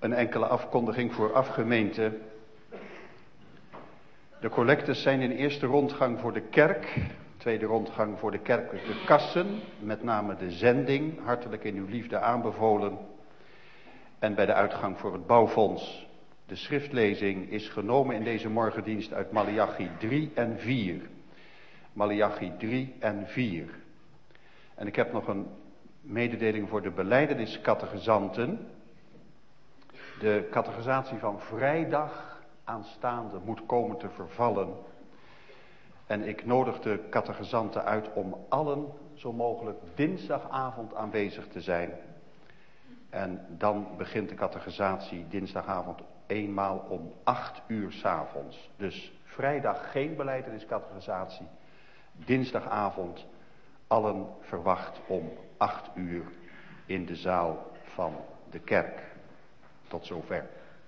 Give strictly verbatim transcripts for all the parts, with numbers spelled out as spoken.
Een enkele afkondiging vooraf, gemeente. De collectes zijn in eerste rondgang voor de kerk, tweede rondgang voor de kerkelijke kassen, met name de zending, hartelijk in uw liefde aanbevolen. En bij de uitgang voor het bouwfonds. De schriftlezing is genomen in deze morgendienst uit Maleachi drie en vier. Maleachi drie en vier. En ik heb nog een mededeling voor de belijdeniscategezanten. De catechisatie van vrijdag aanstaande moet komen te vervallen. En ik nodig de catechizanten uit om allen zo mogelijk dinsdagavond aanwezig te zijn. En dan begint de catechisatie dinsdagavond eenmaal om acht uur 's avonds. Dus vrijdag geen belijdeniscatechisatie. Dinsdagavond allen verwacht om acht uur in de zaal van de kerk. Tot zover.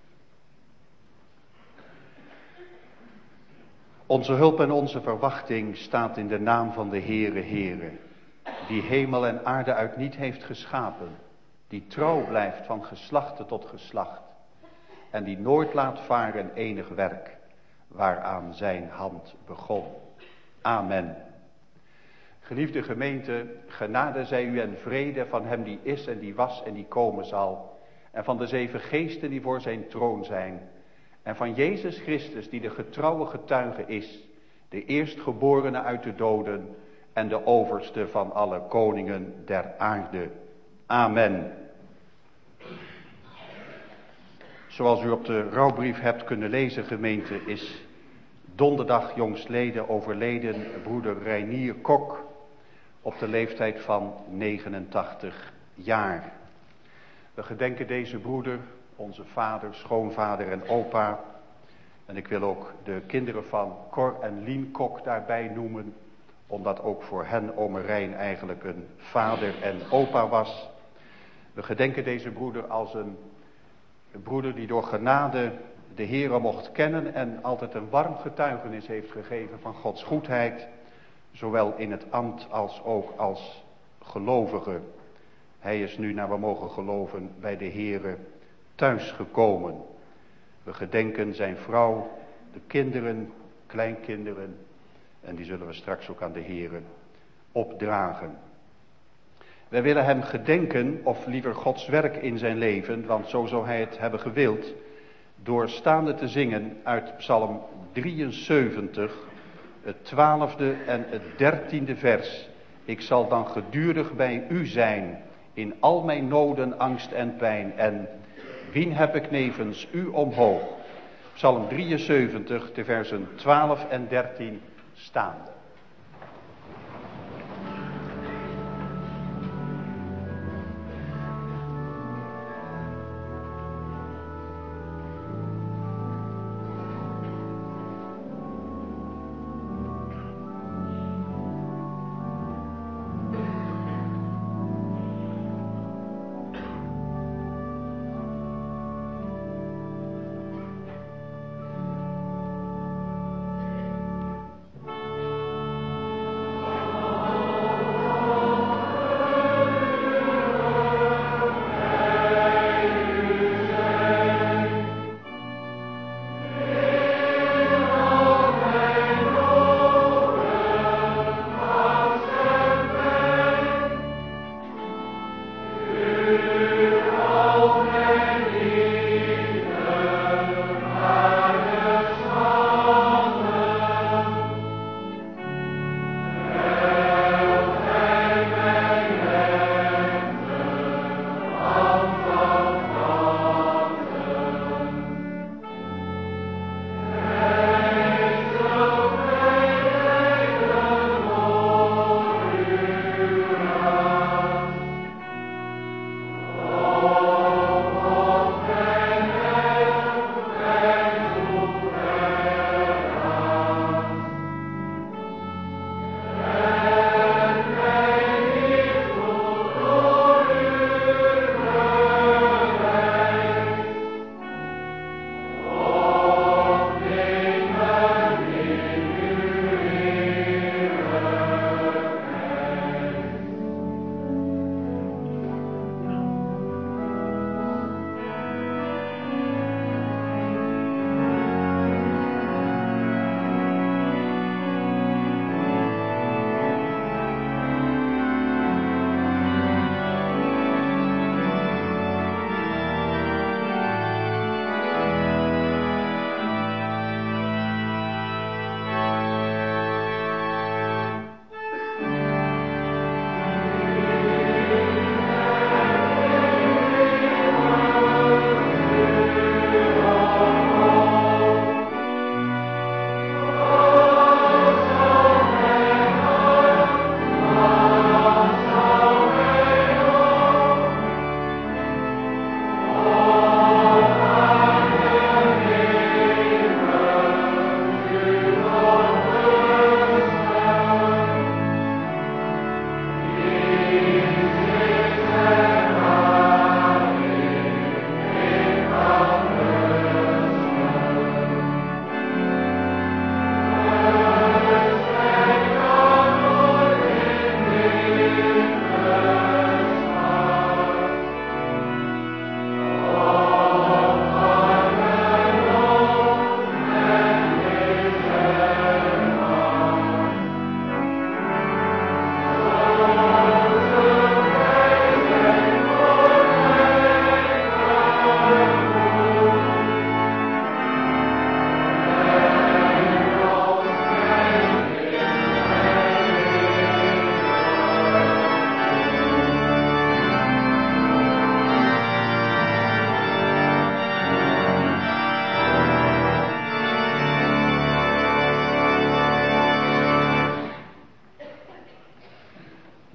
Onze hulp en onze verwachting staat in de naam van de Heere Heere, die hemel en aarde uit niet heeft geschapen, die trouw blijft van geslachte tot geslacht en die nooit laat varen enig werk waaraan zijn hand begon. Amen. Geliefde gemeente, genade zij u en vrede van hem die is en die was en die komen zal, en van de zeven geesten die voor zijn troon zijn, en van Jezus Christus die de getrouwe getuige is, de eerstgeborene uit de doden en de overste van alle koningen der aarde. Amen. Zoals u op de rouwbrief hebt kunnen lezen, gemeente, is donderdag jongstleden overleden broeder Reinier Kok op de leeftijd van negenentachtig jaar. We gedenken deze broeder, onze vader, schoonvader en opa. En ik wil ook de kinderen van Cor en Lien Kok daarbij noemen, omdat ook voor hen ome Rijn eigenlijk een vader en opa was. We gedenken deze broeder als een, een broeder die door genade de Heere mocht kennen en altijd een warm getuigenis heeft gegeven van Gods goedheid, zowel in het ambt als ook als gelovige. Hij is nu, naar we mogen geloven, bij de Heere thuisgekomen. We gedenken zijn vrouw, de kinderen, kleinkinderen, en die zullen we straks ook aan de Heere opdragen. Wij willen hem gedenken, of liever Gods werk in zijn leven, want zo zou hij het hebben gewild, door staande te zingen uit Psalm drieënzeventig, het twaalfde en het dertiende vers. Ik zal dan gedurig bij u zijn, in al mijn noden, angst en pijn, en wien heb ik nevens u omhoog. Psalm drieënzeventig, de versen twaalf en dertien staande.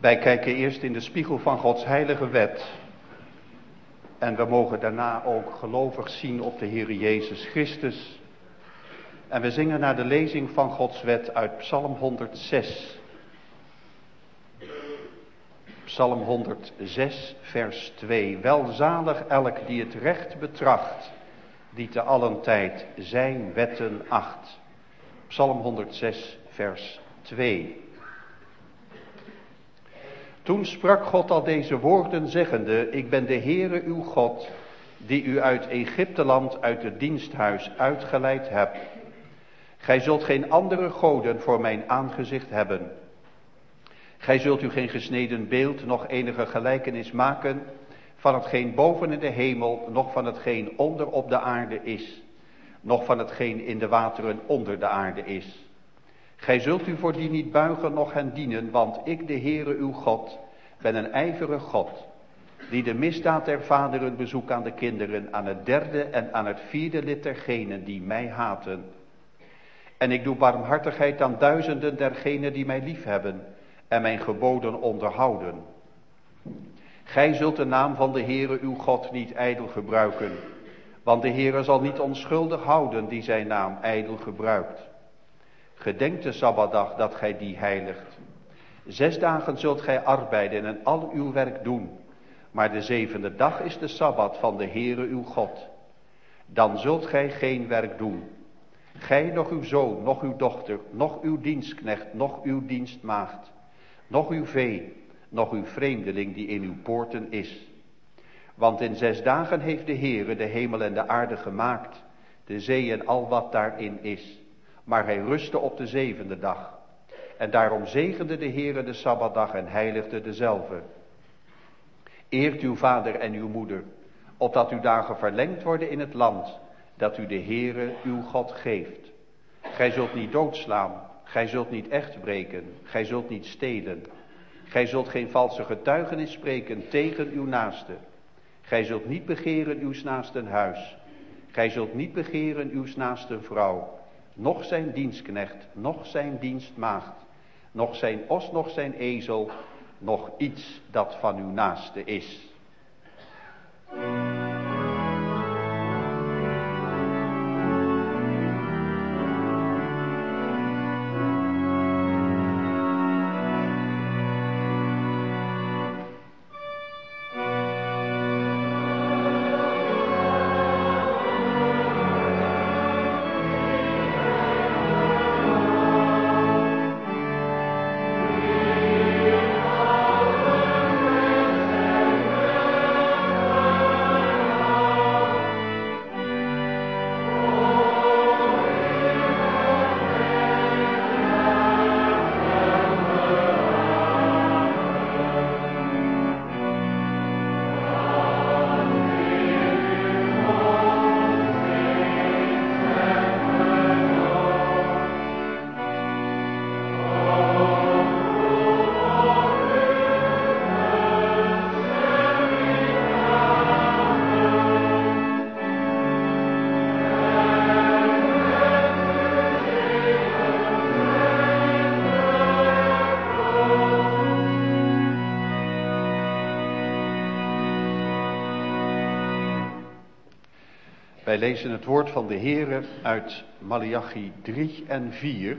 Wij kijken eerst in de spiegel van Gods heilige wet. En we mogen daarna ook gelovig zien op de Heer Jezus Christus. En we zingen naar de lezing van Gods wet uit Psalm honderdzes. Psalm honderdzes, vers twee. Welzalig elk die het recht betracht, die te allen tijd zijn wetten acht. Psalm honderdzes, vers twee. Toen sprak God al deze woorden zeggende, ik ben de Heere uw God, die u uit Egypteland uit het diensthuis uitgeleid hebt. Gij zult geen andere goden voor mijn aangezicht hebben. Gij zult u geen gesneden beeld, noch enige gelijkenis maken van hetgeen boven in de hemel, noch van hetgeen onder op de aarde is, noch van hetgeen in de wateren onder de aarde is. Gij zult u voor die niet buigen, noch hen dienen, want ik, de Heere uw God, ben een ijverig God, die de misdaad der vaderen bezoekt aan de kinderen, aan het derde en aan het vierde lid dergenen die mij haten. En ik doe barmhartigheid aan duizenden dergenen die mij liefhebben en mijn geboden onderhouden. Gij zult de naam van de Heere uw God niet ijdel gebruiken, want de Heere zal niet onschuldig houden die zijn naam ijdel gebruikt. Gedenk de Sabbatdag dat gij die heiligt. Zes dagen zult gij arbeiden en al uw werk doen, maar de zevende dag is de Sabbat van de Heere uw God. Dan zult gij geen werk doen. Gij, noch uw zoon, noch uw dochter, noch uw dienstknecht, noch uw dienstmaagd, noch uw vee, noch uw vreemdeling die in uw poorten is. Want in zes dagen heeft de Heere de hemel en de aarde gemaakt, de zee en al wat daarin is. Maar hij rustte op de zevende dag. En daarom zegende de Heere de Sabbatdag en heiligde dezelve. Eert uw vader en uw moeder, opdat uw dagen verlengd worden in het land, dat u de Heere uw God geeft. Gij zult niet doodslaan, gij zult niet echt breken, gij zult niet stelen. Gij zult geen valse getuigenis spreken tegen uw naaste. Gij zult niet begeren uws naasten huis. Gij zult niet begeren uws naasten vrouw, noch zijn dienstknecht, noch zijn dienstmaagd, noch zijn os, noch zijn ezel, noch iets dat van uw naaste is. Wij lezen het woord van de Heere uit Maleachi drie en vier.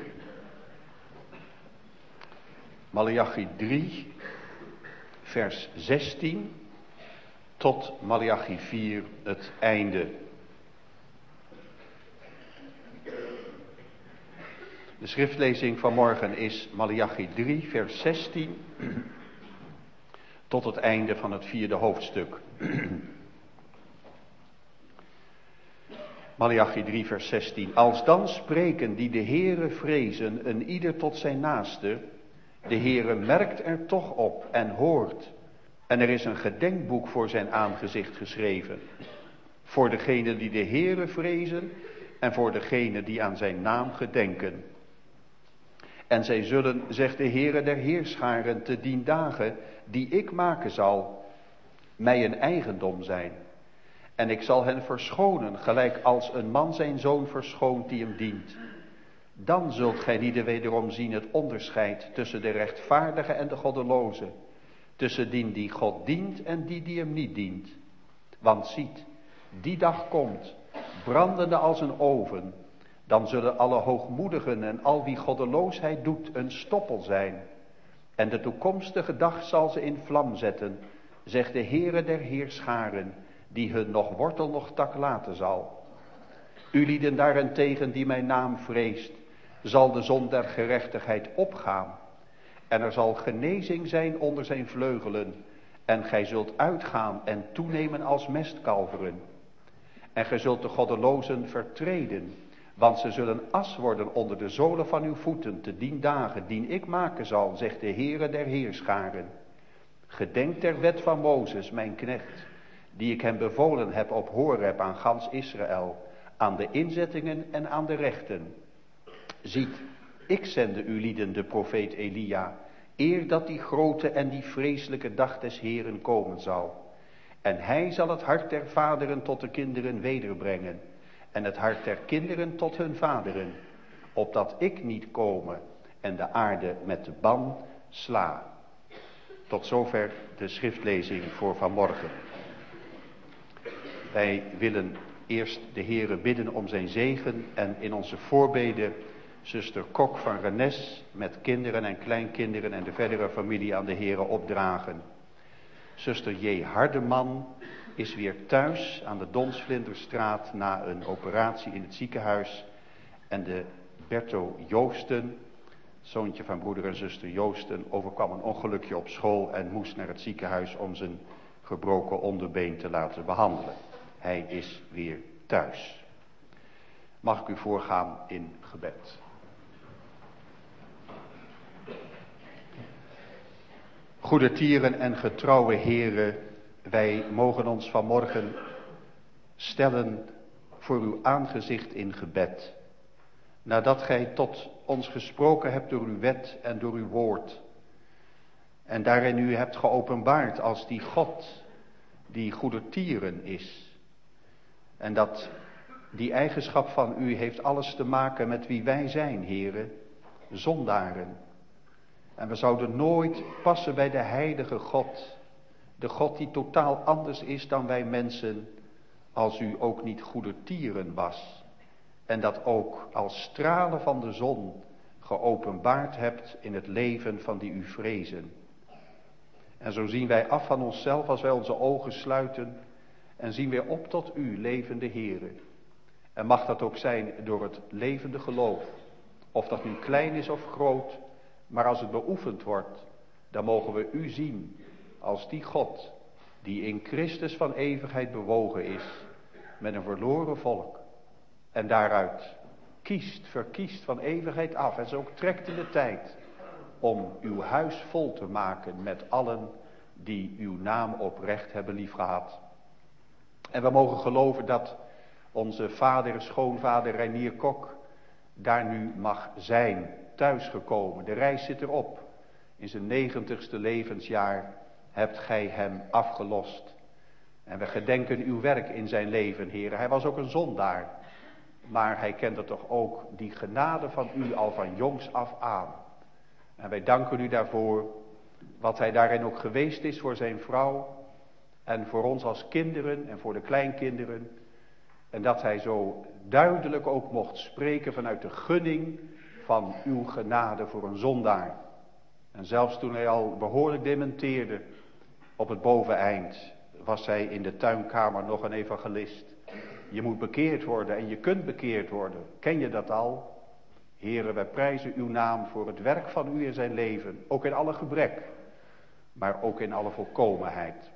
Maleachi drie, vers zestien, tot Maleachi vier, het einde. De schriftlezing van morgen is Maleachi drie, vers zestien, tot het einde van het vierde hoofdstuk. Maleachi drie, vers zestien. Alsdan spreken die de Heere vrezen, een ieder tot zijn naaste. De Heere merkt er toch op en hoort. En er is een gedenkboek voor zijn aangezicht geschreven. Voor degenen die de Heere vrezen en voor degenen die aan zijn naam gedenken. En zij zullen, zegt de Heere der Heerscharen, te dien dagen die ik maken zal, mij een eigendom zijn. En ik zal hen verschonen, gelijk als een man zijn zoon verschoont die hem dient. Dan zult gij niet wederom zien het onderscheid tussen de rechtvaardige en de goddeloze. tussen die die God dient en die die hem niet dient. Want ziet, die dag komt, brandende als een oven, dan zullen alle hoogmoedigen en al wie goddeloosheid doet een stoppel zijn. En de toekomstige dag zal ze in vlam zetten, zegt de Heere der Heerscharen, die hun nog wortel nog tak laten zal. U lieden daarentegen die mijn naam vreest, zal de zon der gerechtigheid opgaan. En er zal genezing zijn onder zijn vleugelen. En gij zult uitgaan en toenemen als mestkalveren. En gij zult de goddelozen vertreden, want ze zullen as worden onder de zolen van uw voeten, te dien dagen, dien ik maken zal, zegt de Heere der Heerscharen. Gedenk der wet van Mozes, mijn knecht, die ik hem bevolen heb op Horeb aan gans Israël, aan de inzettingen en aan de rechten. Ziet, ik zende u lieden de profeet Elia, eer dat die grote en die vreselijke dag des Heeren komen zal. En hij zal het hart der vaderen tot de kinderen wederbrengen, en het hart der kinderen tot hun vaderen, opdat ik niet komen en de aarde met de ban sla. Tot zover de schriftlezing voor vanmorgen. Wij willen eerst de Heere bidden om zijn zegen en in onze voorbeden zuster Kok van Rennes met kinderen en kleinkinderen en de verdere familie aan de Heere opdragen. Zuster J. Hardeman is weer thuis aan de Donsvlinderstraat na een operatie in het ziekenhuis. En de Berto Joosten, zoontje van broeder en zuster Joosten, overkwam een ongelukje op school en moest naar het ziekenhuis om zijn gebroken onderbeen te laten behandelen. Hij is weer thuis. Mag ik u voorgaan in gebed. Goede tieren en getrouwe heren, wij mogen ons vanmorgen stellen voor uw aangezicht in gebed. Nadat gij tot ons gesproken hebt door uw wet en door uw woord. En daarin u hebt geopenbaard als die God die goede tieren is. En dat die eigenschap van u heeft alles te maken met wie wij zijn, heren, zondaren. En we zouden nooit passen bij de heilige God. De God die totaal anders is dan wij mensen, als u ook niet goede tieren was. En dat ook als stralen van de zon geopenbaard hebt in het leven van die u vrezen. En zo zien wij af van onszelf als wij onze ogen sluiten en zien weer op tot u, levende Heere. En mag dat ook zijn door het levende geloof. Of dat nu klein is of groot, maar als het beoefend wordt, dan mogen we u zien als die God die in Christus van eeuwigheid bewogen is met een verloren volk. En daaruit kiest, verkiest van eeuwigheid af en zo ook trekt in de tijd om uw huis vol te maken met allen die uw naam oprecht hebben liefgehad. En we mogen geloven dat onze vader, schoonvader Reinier Kok daar nu mag zijn, thuisgekomen. De reis zit erop. In zijn negentigste levensjaar hebt gij hem afgelost. En we gedenken uw werk in zijn leven, heren. Hij was ook een zondaar. Maar hij kende toch ook die genade van u al van jongs af aan. En wij danken u daarvoor, wat hij daarin ook geweest is voor zijn vrouw. En voor ons als kinderen en voor de kleinkinderen. En dat hij zo duidelijk ook mocht spreken vanuit de gunning van uw genade voor een zondaar. En zelfs toen hij al behoorlijk dementeerde op het boveneind, was hij in de tuinkamer nog een evangelist. Je moet bekeerd worden en je kunt bekeerd worden. Ken je dat al? Heren, wij prijzen uw naam voor het werk van u in zijn leven. Ook in alle gebrek, maar ook in alle volkomenheid.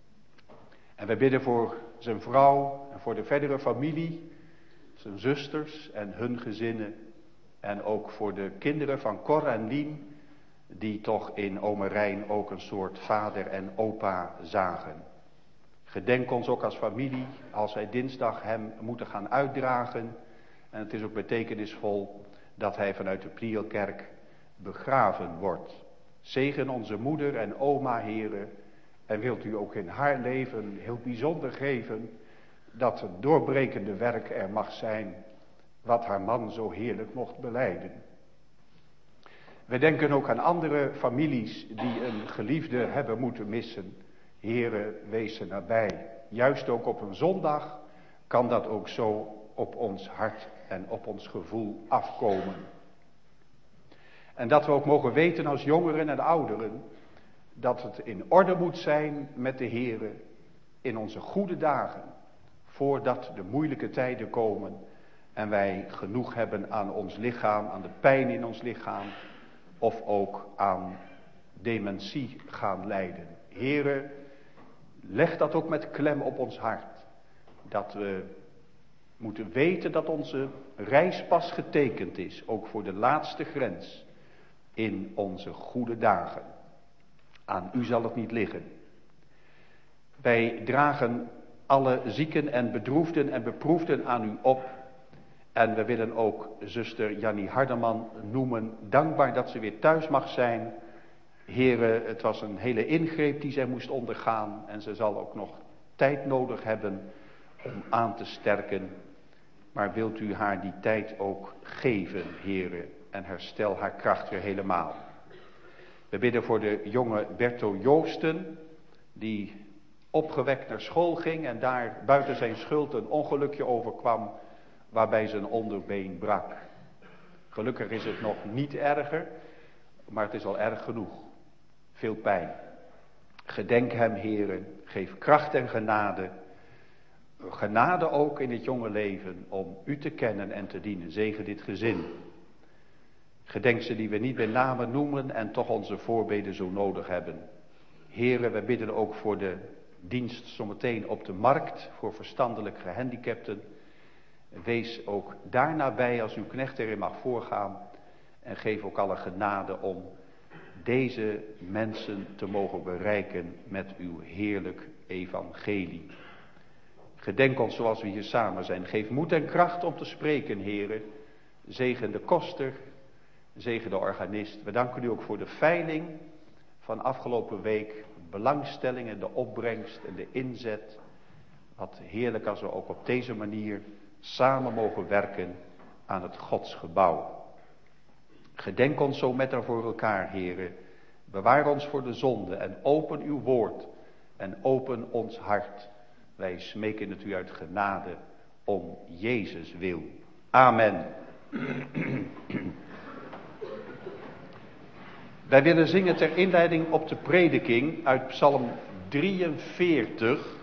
En wij bidden voor zijn vrouw en voor de verdere familie, zijn zusters en hun gezinnen. En ook voor de kinderen van Cor en Lien, die toch in Ome Rijn ook een soort vader en opa zagen. Gedenk ons ook als familie, als wij dinsdag hem moeten gaan uitdragen. En het is ook betekenisvol dat hij vanuit de Prielkerk begraven wordt. Zegen onze moeder en oma, heren. En wilt u ook in haar leven heel bijzonder geven dat het doorbrekende werk er mag zijn wat haar man zo heerlijk mocht belijden. We denken ook aan andere families die een geliefde hebben moeten missen. Heere, wees er nabij. Juist ook op een zondag kan dat ook zo op ons hart en op ons gevoel afkomen. En dat we ook mogen weten als jongeren en ouderen, dat het in orde moet zijn met de Heere in onze goede dagen, voordat de moeilijke tijden komen en wij genoeg hebben aan ons lichaam, aan de pijn in ons lichaam, of ook aan dementie gaan lijden. Heere, leg dat ook met klem op ons hart, dat we moeten weten dat onze reis pas getekend is, ook voor de laatste grens, in onze goede dagen. Aan u zal het niet liggen. Wij dragen alle zieken en bedroefden en beproefden aan u op. En we willen ook zuster Jannie Hardeman noemen, dankbaar dat ze weer thuis mag zijn. Heren, het was een hele ingreep die zij moest ondergaan en ze zal ook nog tijd nodig hebben om aan te sterken. Maar wilt u haar die tijd ook geven, heren, en herstel haar kracht weer helemaal. We bidden voor de jonge Berto Joosten, die opgewekt naar school ging en daar buiten zijn schuld een ongelukje overkwam, waarbij zijn onderbeen brak. Gelukkig is het nog niet erger, maar het is al erg genoeg. Veel pijn. Gedenk hem, heren, geef kracht en genade. Genade ook in het jonge leven om u te kennen en te dienen. Zegen dit gezin. Gedenk ze die we niet bij name noemen en toch onze voorbeden zo nodig hebben. Heren, we bidden ook voor de dienst zometeen op de markt voor verstandelijk gehandicapten. Wees ook daar nabij als uw knecht erin mag voorgaan. En geef ook alle genade om deze mensen te mogen bereiken met uw heerlijk evangelie. Gedenk ons zoals we hier samen zijn. Geef moed en kracht om te spreken, heren. Zegen de koster, zegen de organist. We danken u ook voor de veiling van afgelopen week. Belangstelling en de opbrengst en de inzet. Wat heerlijk als we ook op deze manier samen mogen werken aan het godsgebouw. Gedenk ons zo met en voor elkaar, heren. Bewaar ons voor de zonde en open uw woord en open ons hart. Wij smeken het u uit genade om Jezus wil. Amen. Wij willen zingen ter inleiding op de prediking uit Psalm drieënveertig.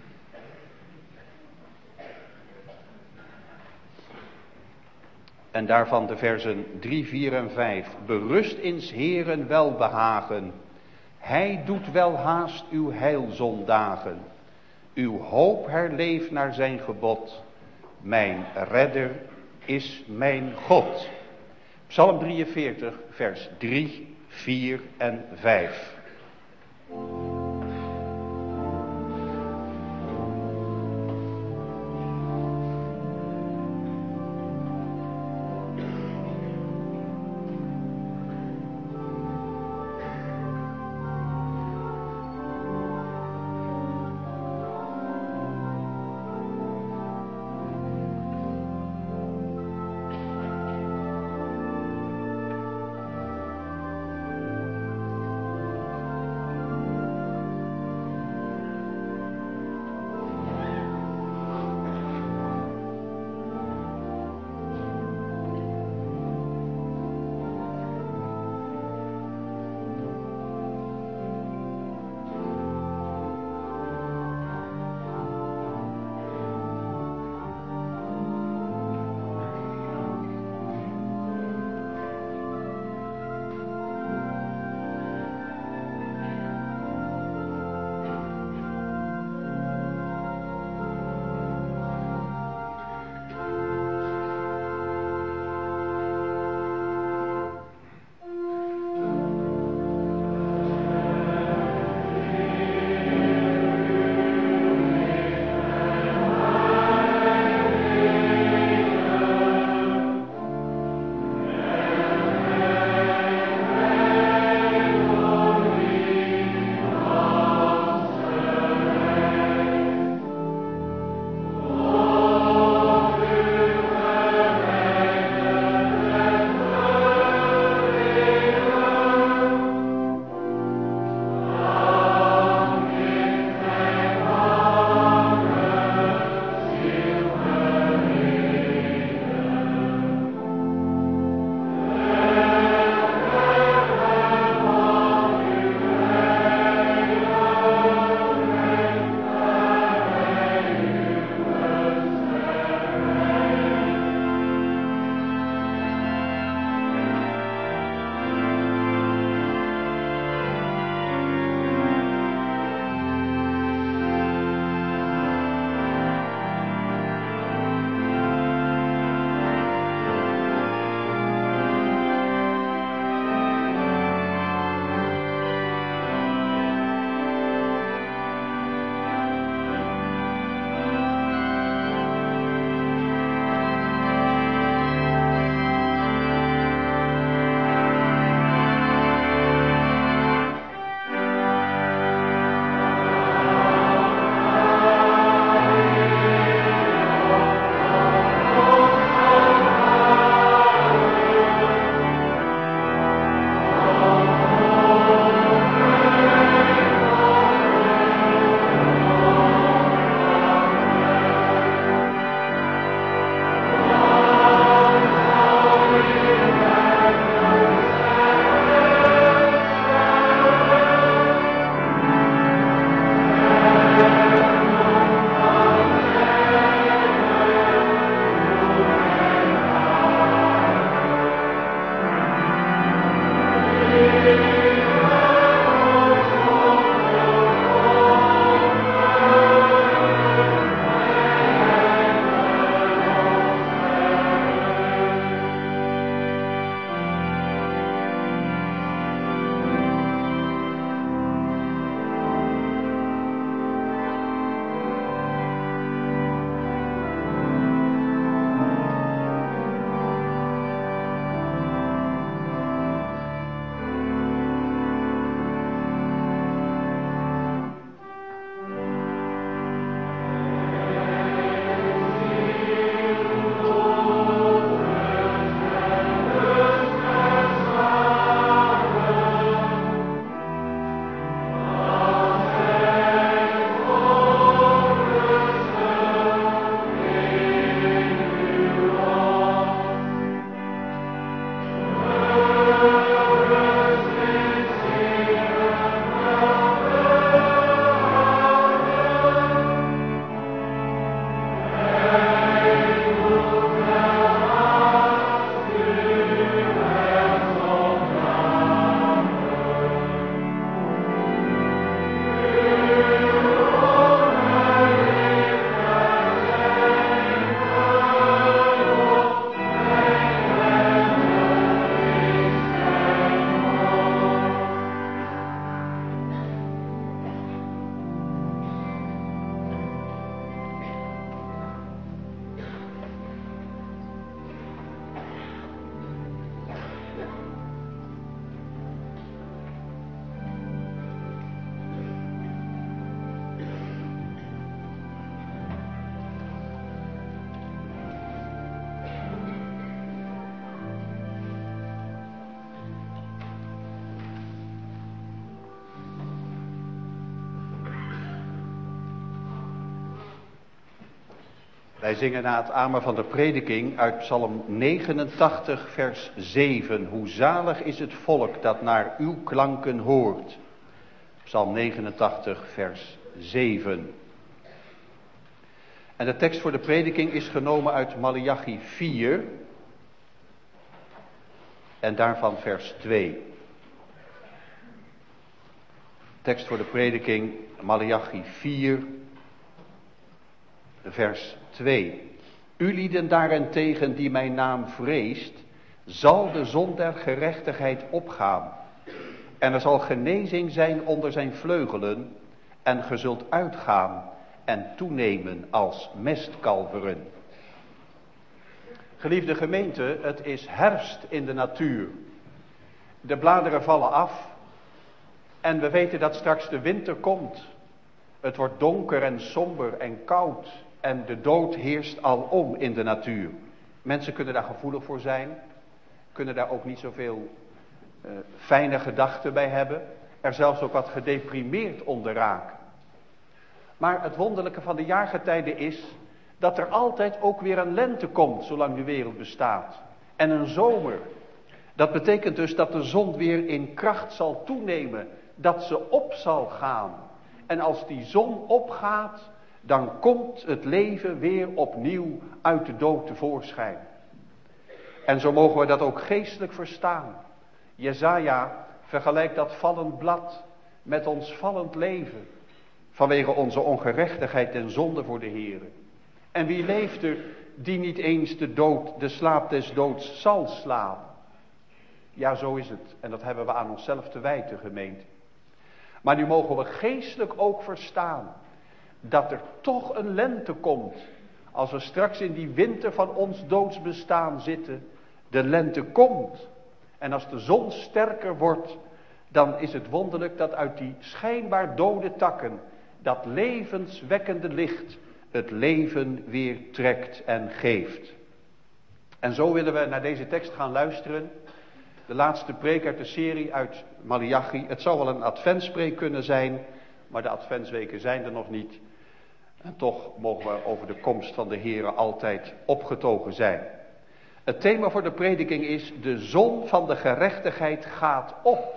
En daarvan de versen drie, vier en vijf. Berust in 's Heeren welbehagen. Hij doet wel haast uw heilzondagen. Uw hoop herleeft naar zijn gebod. Mijn redder is mijn God. Psalm drieënveertig, vers drie, vier en vijf. Wij zingen na het amen van de prediking uit Psalm negenentachtig vers zeven. Hoe zalig is het volk dat naar uw klanken hoort. Psalm negenentachtig vers zeven. En de tekst voor de prediking is genomen uit Maleachi vier. En daarvan vers twee. Tekst voor de prediking Maleachi vier vers twee. U lieden daarentegen die mijn naam vreest, zal de zon der gerechtigheid opgaan. En er zal genezing zijn onder zijn vleugelen, en ge zult uitgaan en toenemen als mestkalveren. Geliefde gemeente, het is herfst in de natuur. De bladeren vallen af en we weten dat straks de winter komt. Het wordt donker en somber en koud en de dood heerst alom in de natuur. Mensen kunnen daar gevoelig voor zijn, kunnen daar ook niet zoveel uh, fijne gedachten bij hebben, er zelfs ook wat gedeprimeerd onder raken. Maar het wonderlijke van de jaargetijden is dat er altijd ook weer een lente komt zolang de wereld bestaat. En een zomer. Dat betekent dus dat de zon weer in kracht zal toenemen, dat ze op zal gaan. En als die zon opgaat, dan komt het leven weer opnieuw uit de dood tevoorschijn. En zo mogen we dat ook geestelijk verstaan. Jesaja vergelijkt dat vallend blad met ons vallend leven, vanwege onze ongerechtigheid en zonde voor de Heere. En wie leeft er die niet eens de dood, de slaap des doods zal slaan? Ja, zo is het. En dat hebben we aan onszelf te wijten, gemeente. Maar nu mogen we geestelijk ook verstaan dat er toch een lente komt. Als we straks in die winter van ons doodsbestaan zitten, de lente komt. En als de zon sterker wordt, dan is het wonderlijk dat uit die schijnbaar dode takken dat levenswekkende licht het leven weer trekt en geeft. En zo willen we naar deze tekst gaan luisteren. De laatste preek uit de serie uit Maleachi. Het zou wel een adventspreek kunnen zijn, maar de adventsweken zijn er nog niet. En toch mogen we over de komst van de Heere altijd opgetogen zijn. Het thema voor de prediking is: de zon van de gerechtigheid gaat op.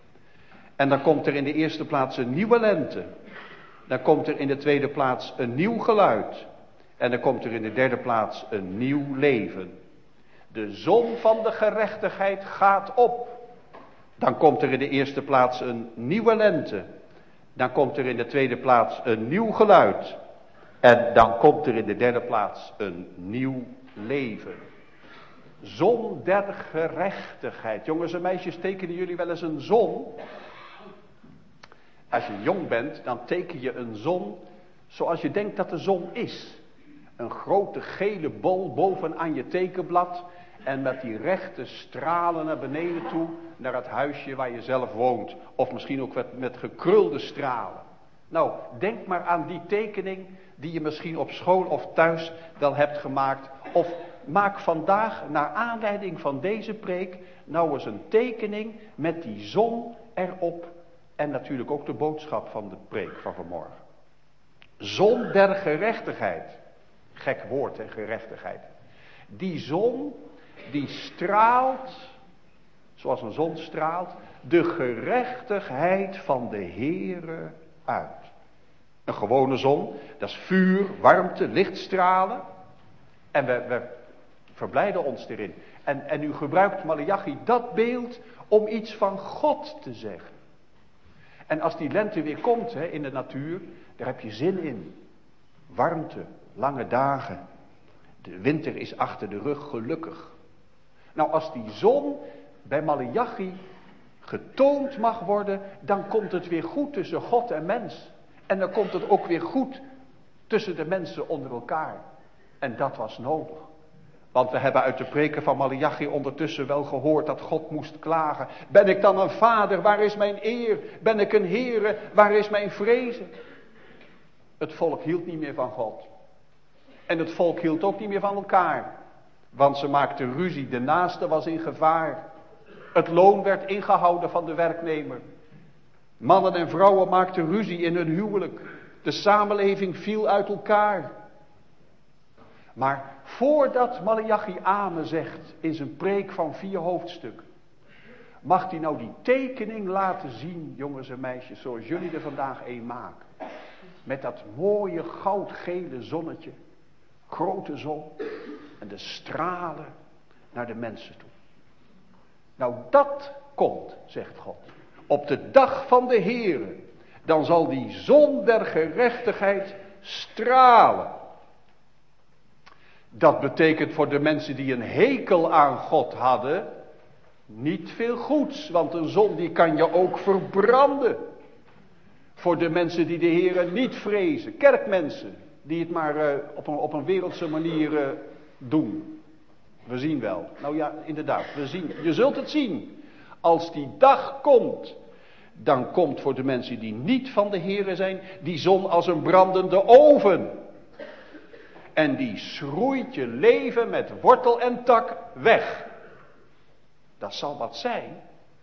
En dan komt er in de eerste plaats een nieuwe lente. Dan komt er in de tweede plaats een nieuw geluid. En dan komt er in de derde plaats een nieuw leven. De zon van de gerechtigheid gaat op. Dan komt er in de eerste plaats een nieuwe lente. Dan komt er in de tweede plaats een nieuw geluid. En dan komt er in de derde plaats een nieuw leven. Zon der gerechtigheid. Jongens en meisjes, tekenen jullie wel eens een zon? Als je jong bent, dan teken je een zon zoals je denkt dat de zon is. Een grote gele bol bovenaan je tekenblad. En met die rechte stralen naar beneden toe, naar het huisje waar je zelf woont. Of misschien ook met, met gekrulde stralen. Nou, denk maar aan die tekening die je misschien op school of thuis wel hebt gemaakt. Of maak vandaag, naar aanleiding van deze preek, nou eens een tekening met die zon erop. En natuurlijk ook de boodschap van de preek van vanmorgen. Zon der gerechtigheid. Gek woord, hè, gerechtigheid. Die zon, die straalt, zoals een zon straalt, de gerechtigheid van de Heere uit. Een gewone zon, dat is vuur, warmte, lichtstralen. En we, we verblijden ons erin. En, en u gebruikt Maleachi dat beeld om iets van God te zeggen. En als die lente weer komt, hè, in de natuur, daar heb je zin in. Warmte, lange dagen. De winter is achter de rug, gelukkig. Nou, als die zon bij Maleachi getoond mag worden, dan komt het weer goed tussen God en mens. En dan komt het ook weer goed tussen de mensen onder elkaar. En dat was nodig. Want we hebben uit de preken van Maleachi ondertussen wel gehoord dat God moest klagen. Ben ik dan een vader, waar is mijn eer? Ben ik een Heere, waar is mijn vrezen? Het volk hield niet meer van God. En het volk hield ook niet meer van elkaar. Want ze maakten ruzie, de naaste was in gevaar. Het loon werd ingehouden van de werknemer. Mannen en vrouwen maakten ruzie in hun huwelijk. De samenleving viel uit elkaar. Maar voordat Maleachi amen zegt in zijn preek van vier hoofdstukken, mag hij nou die tekening laten zien, jongens en meisjes, zoals jullie er vandaag een maken. Met dat mooie goudgele zonnetje, grote zon en de stralen naar de mensen toe. Nou, dat komt, zegt God, op de dag van de Heere. Dan zal die zon der gerechtigheid stralen. Dat betekent voor de mensen die een hekel aan God hadden, niet veel goeds. Want een zon die kan je ook verbranden. Voor de mensen die de Heere niet vrezen. Kerkmensen die het maar uh, op, een, op een wereldse manier uh, doen. We zien wel. Nou ja, inderdaad, we zien. Je zult het zien. Als die dag komt, dan komt voor de mensen die niet van de Heere zijn, die zon als een brandende oven. En die schroeit je leven met wortel en tak weg. Dat zal wat zijn.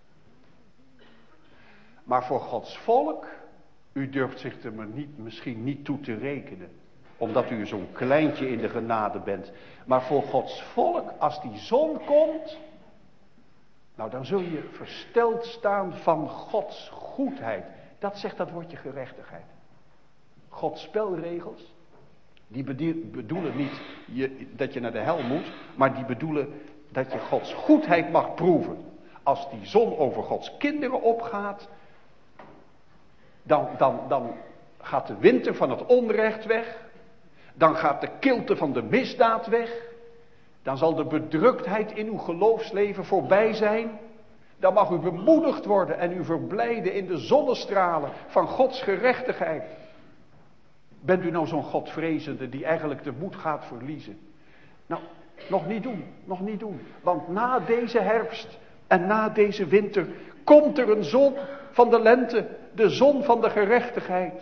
Maar voor Gods volk, u durft zich er maar niet, misschien niet toe te rekenen. Omdat u zo'n kleintje in de genade bent. Maar voor Gods volk, als die zon komt, nou dan zul je versteld staan van Gods goedheid. Dat zegt dat woordje gerechtigheid. Gods spelregels, die bedoelen niet je, dat je naar de hel moet, maar die bedoelen dat je Gods goedheid mag proeven. Als die zon over Gods kinderen opgaat, dan, dan, dan gaat de winter van het onrecht weg. Dan gaat de kilte van de misdaad weg. Dan zal de bedruktheid in uw geloofsleven voorbij zijn. Dan mag u bemoedigd worden en u verblijden in de zonnestralen van Gods gerechtigheid. Bent u nou zo'n Godvrezende die eigenlijk de moed gaat verliezen? Nou, nog niet doen, nog niet doen. Want na deze herfst en na deze winter komt er een zon van de lente. De zon van de gerechtigheid.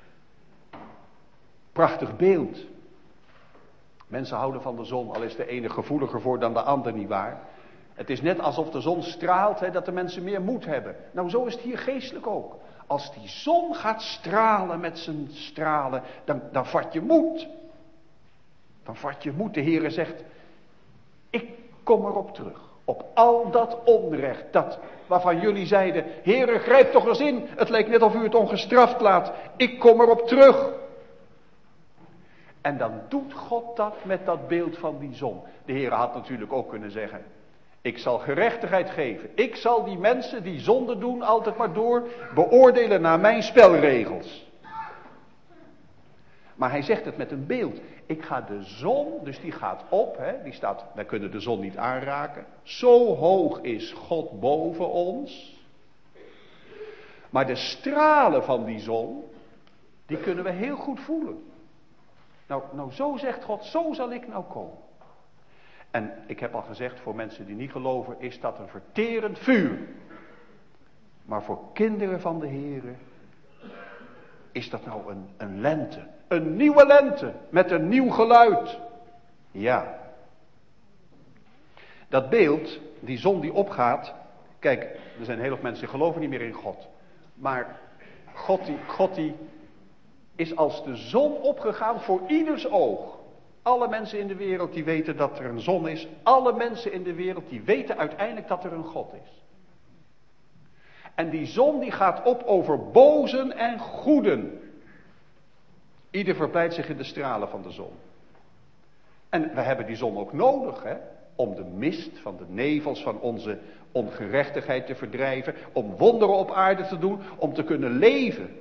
Prachtig beeld. Mensen houden van de zon, al is de ene gevoeliger voor dan de ander, nietwaar? Het is net alsof de zon straalt, hè, dat de mensen meer moed hebben. Nou, zo is het hier geestelijk ook. Als die zon gaat stralen met zijn stralen, dan, dan vat je moed. Dan vat je moed. De Heere zegt, ik kom erop terug. Op al dat onrecht, dat waarvan jullie zeiden, Heere, grijp toch eens in. Het lijkt net of u het ongestraft laat. Ik kom erop terug. En dan doet God dat met dat beeld van die zon. De Heere had natuurlijk ook kunnen zeggen, ik zal gerechtigheid geven. Ik zal die mensen die zonde doen altijd maar door beoordelen naar mijn spelregels. Maar hij zegt het met een beeld. Ik ga de zon, dus die gaat op, hè, die staat, wij kunnen de zon niet aanraken. Zo hoog is God boven ons. Maar de stralen van die zon, die kunnen we heel goed voelen. Nou, nou zo zegt God, zo zal ik nou komen. En ik heb al gezegd, voor mensen die niet geloven, is dat een verterend vuur. Maar voor kinderen van de Heere is dat nou een, een lente. Een nieuwe lente, met een nieuw geluid. Ja. Dat beeld, die zon die opgaat. Kijk, er zijn heel veel mensen die geloven niet meer in God. Maar God die, God die is als de zon opgegaan voor ieders oog. Alle mensen in de wereld die weten dat er een zon is. Alle mensen in de wereld die weten uiteindelijk dat er een God is. En die zon die gaat op over bozen en goeden. Ieder verblijdt zich in de stralen van de zon. En we hebben die zon ook nodig, hè, om de mist van de nevels van onze ongerechtigheid te verdrijven. Om wonderen op aarde te doen, om te kunnen leven.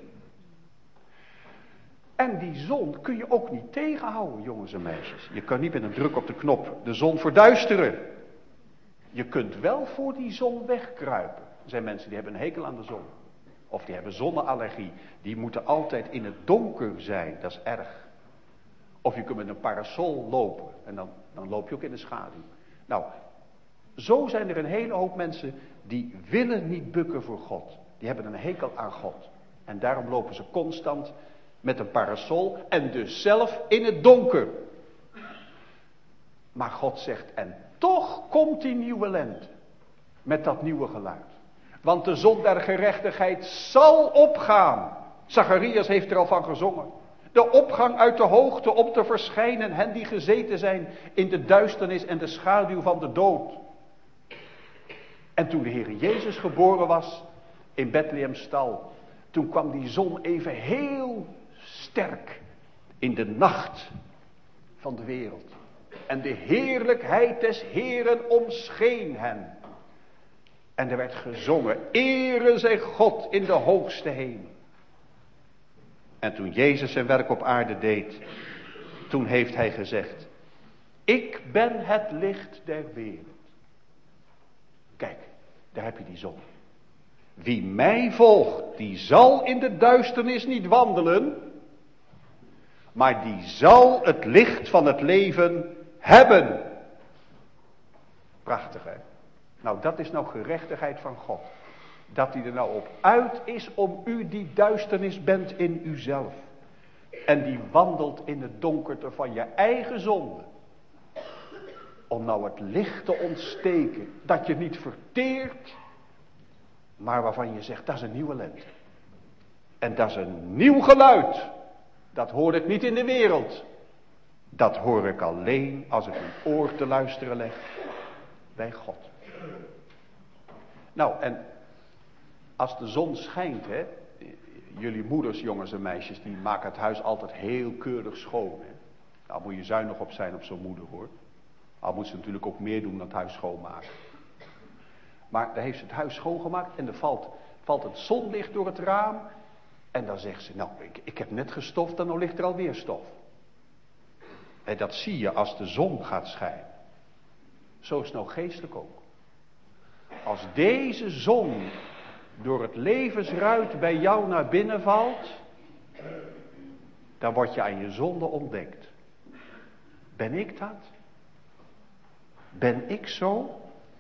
En die zon kun je ook niet tegenhouden, jongens en meisjes. Je kan niet met een druk op de knop de zon verduisteren. Je kunt wel voor die zon wegkruipen. Er zijn mensen die hebben een hekel aan de zon. Of die hebben zonneallergie. Die moeten altijd in het donker zijn. Dat is erg. Of je kunt met een parasol lopen. En dan, dan loop je ook in de schaduw. Nou, zo zijn er een hele hoop mensen die willen niet bukken voor God. Die hebben een hekel aan God. En daarom lopen ze constant met een parasol en dus zelf in het donker. Maar God zegt, en toch komt die nieuwe lente. Met dat nieuwe geluid. Want de zon der gerechtigheid zal opgaan. Zacharias heeft er al van gezongen. De opgang uit de hoogte om te verschijnen hen die gezeten zijn in de duisternis en de schaduw van de dood. En toen de Heer Jezus geboren was in Bethlehem's stal, toen kwam die zon even heel sterk in de nacht van de wereld. En de heerlijkheid des Heeren omscheen hen. En er werd gezongen, ere zij God in de hoogste hemel. En toen Jezus zijn werk op aarde deed, toen heeft hij gezegd, ik ben het licht der wereld. Kijk, daar heb je die zon. Wie mij volgt, die zal in de duisternis niet wandelen, maar die zal het licht van het leven hebben. Prachtig, hè? Nou, dat is nou gerechtigheid van God. Dat hij er nou op uit is om u die duisternis bent in uzelf. En die wandelt in het donkerte van je eigen zonde. Om nou het licht te ontsteken. Dat je niet verteert. Maar waarvan je zegt, dat is een nieuwe lente. En dat is een nieuw geluid. Dat hoor ik niet in de wereld. Dat hoor ik alleen als ik een oor te luisteren leg bij God. Nou, en als de zon schijnt, hè, jullie moeders, jongens en meisjes, die maken het huis altijd heel keurig schoon. Hè. Daar moet je zuinig op zijn op zo'n moeder, hoor. Al moet ze natuurlijk ook meer doen dan het huis schoonmaken. Maar dan heeft ze het huis schoongemaakt en er valt, valt het zonlicht door het raam. En dan zegt ze, nou, ik, ik heb net gestoft en nou ligt er alweer stof. En dat zie je als de zon gaat schijnen. Zo is het nou geestelijk ook. Als deze zon door het levensruit bij jou naar binnen valt, dan word je aan je zonde ontdekt. Ben ik dat? Ben ik zo?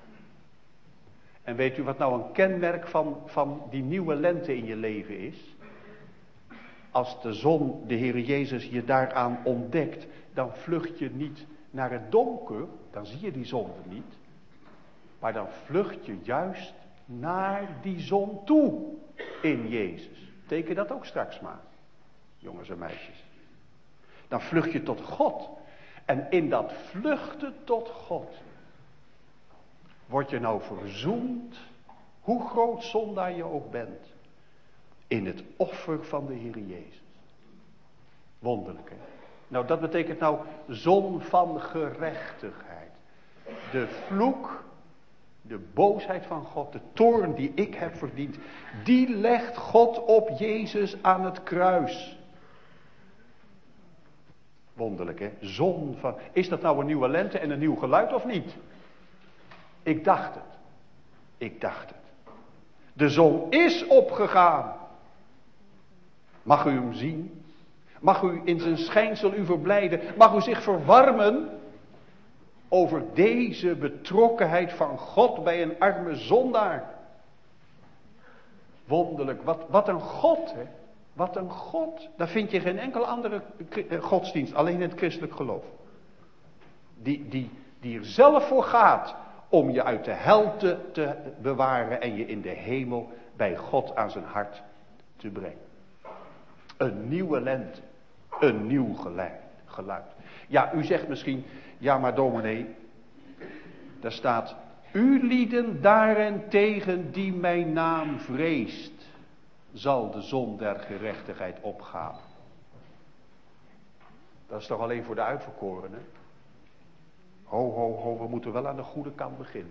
En weet u wat nou een kenmerk van, van die nieuwe lente in je leven is? Als de zon, de Heer Jezus, je daaraan ontdekt, dan vlucht je niet naar het donker, dan zie je die zonde niet. Maar dan vlucht je juist naar die zon toe in Jezus. Teken dat ook straks maar, jongens en meisjes. Dan vlucht je tot God. En in dat vluchten tot God word je nou verzoend, hoe groot zondaar je ook bent, in het offer van de Heer Jezus. Wonderlijk, hè? Nou, dat betekent nou zon van gerechtigheid. De vloek, de boosheid van God, de toorn die ik heb verdiend, die legt God op Jezus aan het kruis. Wonderlijk, hè? Zon van... Is dat nou een nieuwe lente en een nieuw geluid of niet? Ik dacht het. Ik dacht het. De zon is opgegaan. Mag u hem zien? Mag u in zijn schijnsel u verblijden? Mag u zich verwarmen over deze betrokkenheid van God bij een arme zondaar? Wonderlijk, wat, wat een God, hè? Wat een God. Daar vind je geen enkele andere godsdienst, alleen het christelijk geloof. Die, die, die er zelf voor gaat om je uit de hel te, te bewaren en je in de hemel bij God aan zijn hart te brengen. Een nieuwe lente, een nieuw geluid. Ja, u zegt misschien, ja maar dominee, daar staat, u lieden daarentegen die mijn naam vreest, zal de zon der gerechtigheid opgaan. Dat is toch alleen voor de uitverkorenen? Ho, ho, ho, we moeten wel aan de goede kant beginnen.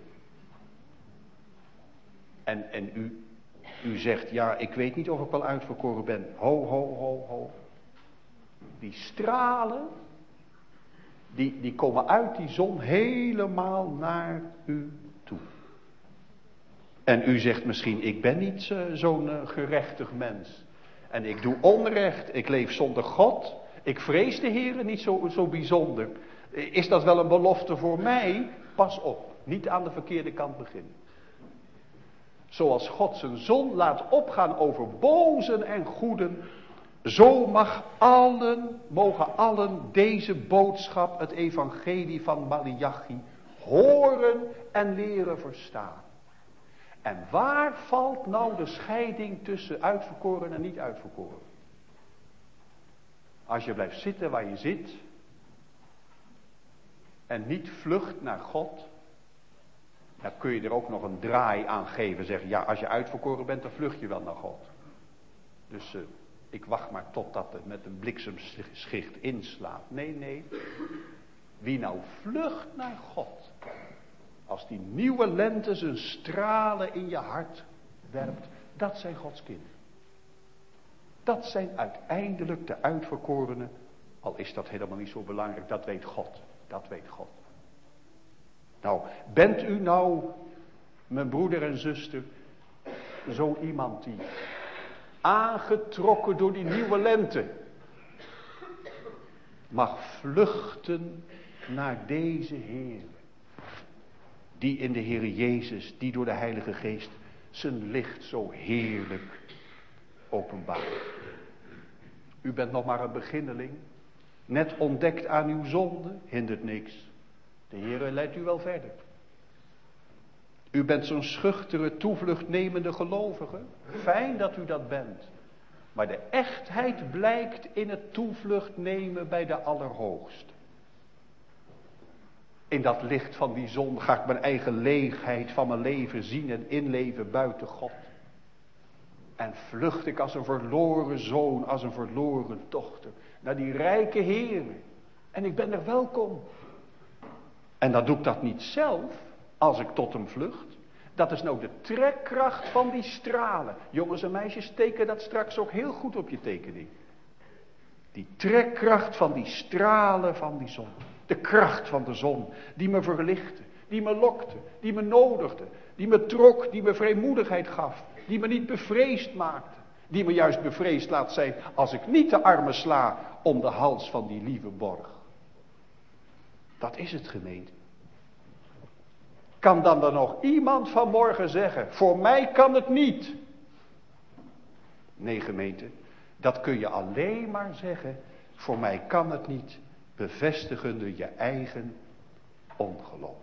En, en u, u zegt, ja, ik weet niet of ik wel uitverkoren ben. Ho, ho, ho, ho. Die stralen, die, die komen uit die zon helemaal naar u toe. En u zegt misschien, ik ben niet uh, zo'n uh, gerechtig mens. En ik doe onrecht, ik leef zonder God. Ik vrees de Heere niet zo, zo bijzonder. Is dat wel een belofte voor mij? Pas op, niet aan de verkeerde kant beginnen. Zoals God zijn zon laat opgaan over bozen en goeden, zo mag allen, mogen allen deze boodschap, het evangelie van Malachi, horen en leren verstaan. En waar valt nou de scheiding tussen uitverkoren en niet uitverkoren? Als je blijft zitten waar je zit en niet vlucht naar God, dan kun je er ook nog een draai aan geven. Zeggen, ja, als je uitverkoren bent, dan vlucht je wel naar God. Dus uh, ik wacht maar totdat het met een bliksemschicht inslaat. Nee, nee. Wie nou vlucht naar God, als die nieuwe lente zijn stralen in je hart werpt, dat zijn Gods kinderen. Dat zijn uiteindelijk de uitverkorenen. Al is dat helemaal niet zo belangrijk, dat weet God. Dat weet God. Nou, bent u nou, mijn broeder en zuster, zo iemand die aangetrokken door die nieuwe lente mag vluchten naar deze Heer, die in de Heer Jezus, die door de Heilige Geest zijn licht zo heerlijk openbaart. U bent nog maar een beginneling, net ontdekt aan uw zonde, hindert niks. De Heer leidt u wel verder. U bent zo'n schuchtere, toevluchtnemende gelovige. Fijn dat u dat bent. Maar de echtheid blijkt in het toevlucht nemen bij de Allerhoogste. In dat licht van die zon ga ik mijn eigen leegheid van mijn leven zien en inleven buiten God. En vlucht ik als een verloren zoon, als een verloren dochter, naar die rijke Heer. En ik ben er welkom. En dan doe ik dat niet zelf, als ik tot hem vlucht. Dat is nou de trekkracht van die stralen. Jongens en meisjes, teken dat straks ook heel goed op je tekening. Die trekkracht van die stralen van die zon. De kracht van de zon, die me verlichtte, die me lokte, die me nodigde, die me trok, die me vrijmoedigheid gaf, die me niet bevreesd maakte. Die me juist bevreesd laat zijn als ik niet de armen sla om de hals van die lieve borg. Dat is het, gemeente. Kan dan dan nog iemand vanmorgen zeggen, voor mij kan het niet? Nee, gemeente, dat kun je alleen maar zeggen, voor mij kan het niet, bevestigende je eigen ongeloof.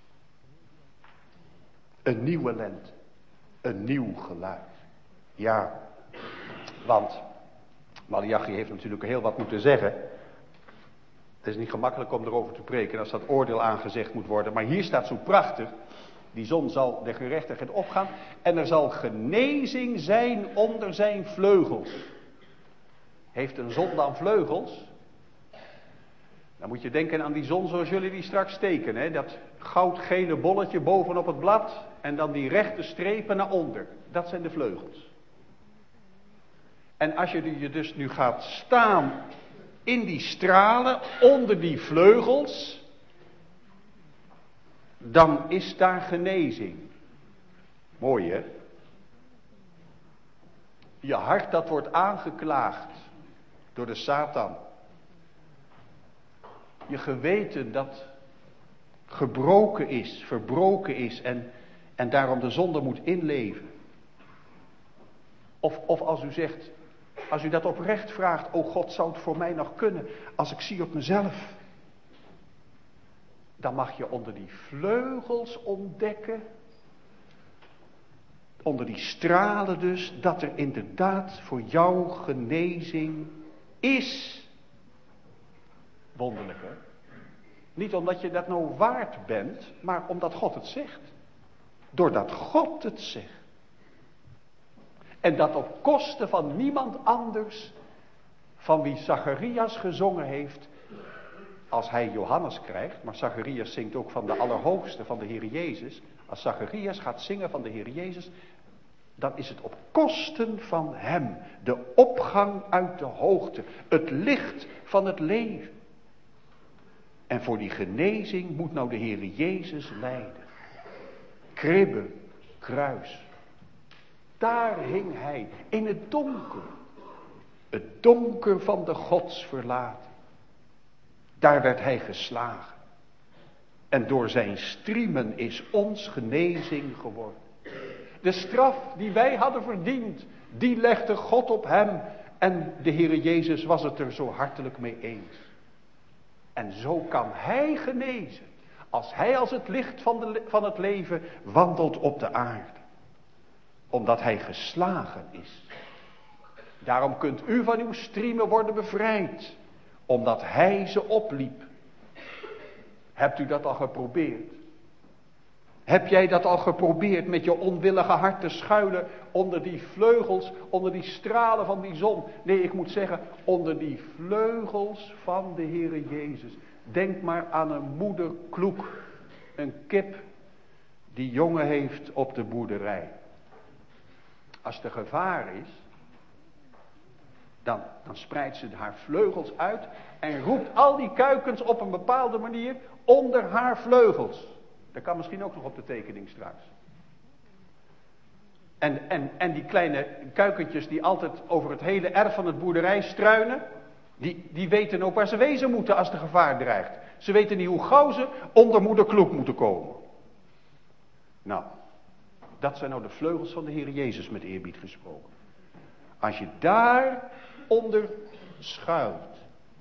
Een nieuwe lente, een nieuw geluid. Ja, want Malachi heeft natuurlijk heel wat moeten zeggen. Het is niet gemakkelijk om erover te preken als dat oordeel aangezegd moet worden. Maar hier staat zo prachtig. Die zon zal de gerechtigheid opgaan. En er zal genezing zijn onder zijn vleugels. Heeft een zon dan vleugels? Dan moet je denken aan die zon zoals jullie die straks steken. Hè? Dat goudgele bolletje bovenop het blad. En dan die rechte strepen naar onder. Dat zijn de vleugels. En als je je dus nu gaat staan in die stralen, onder die vleugels, dan is daar genezing. Mooi, hè? Je hart dat wordt aangeklaagd door de Satan. Je geweten dat gebroken is, verbroken is en, en daarom de zonde moet inleven. Of, of als u zegt, als u dat oprecht vraagt, o God, zou het voor mij nog kunnen, als ik zie op mezelf. Dan mag je onder die vleugels ontdekken, onder die stralen dus, dat er inderdaad voor jou genezing is. Wonderlijk, hè? Niet omdat je dat nou waard bent, maar omdat God het zegt. Doordat God het zegt. En dat op kosten van niemand anders, van wie Zacharias gezongen heeft, als hij Johannes krijgt, maar Zacharias zingt ook van de Allerhoogste, van de Heer Jezus. Als Zacharias gaat zingen van de Heer Jezus, dan is het op kosten van hem, de opgang uit de hoogte, het licht van het leven. En voor die genezing moet nou de Heer Jezus lijden. Kribbe, kruis. Daar hing hij, in het donker. Het donker van de godsverlating. Daar werd hij geslagen. En door zijn striemen is ons genezing geworden. De straf die wij hadden verdiend, die legde God op hem. En de Heere Jezus was het er zo hartelijk mee eens. En zo kan hij genezen. Als hij als het licht van, de, van het leven wandelt op de aarde. Omdat hij geslagen is. Daarom kunt u van uw striemen worden bevrijd. omdat hij ze opliep. Hebt u dat al geprobeerd? Heb jij dat al geprobeerd met je onwillige hart te schuilen onder die vleugels, onder die stralen van die zon? Nee, ik moet zeggen, onder die vleugels van de Heere Jezus. Denk maar aan een moeder kloek, een kip die jongen heeft op de boerderij. Als er gevaar is, dan, dan spreidt ze haar vleugels uit en roept al die kuikens op een bepaalde manier onder haar vleugels. Dat kan misschien ook nog op de tekening straks. En, en, en die kleine kuikentjes die altijd over het hele erf van het boerderij struinen, die, die weten ook waar ze wezen moeten als er gevaar dreigt. Ze weten niet hoe gauw ze onder moeder kloek moeten komen. Nou, dat zijn nou de vleugels van de Heer Jezus met eerbied gesproken. Als je daar onder schuilt,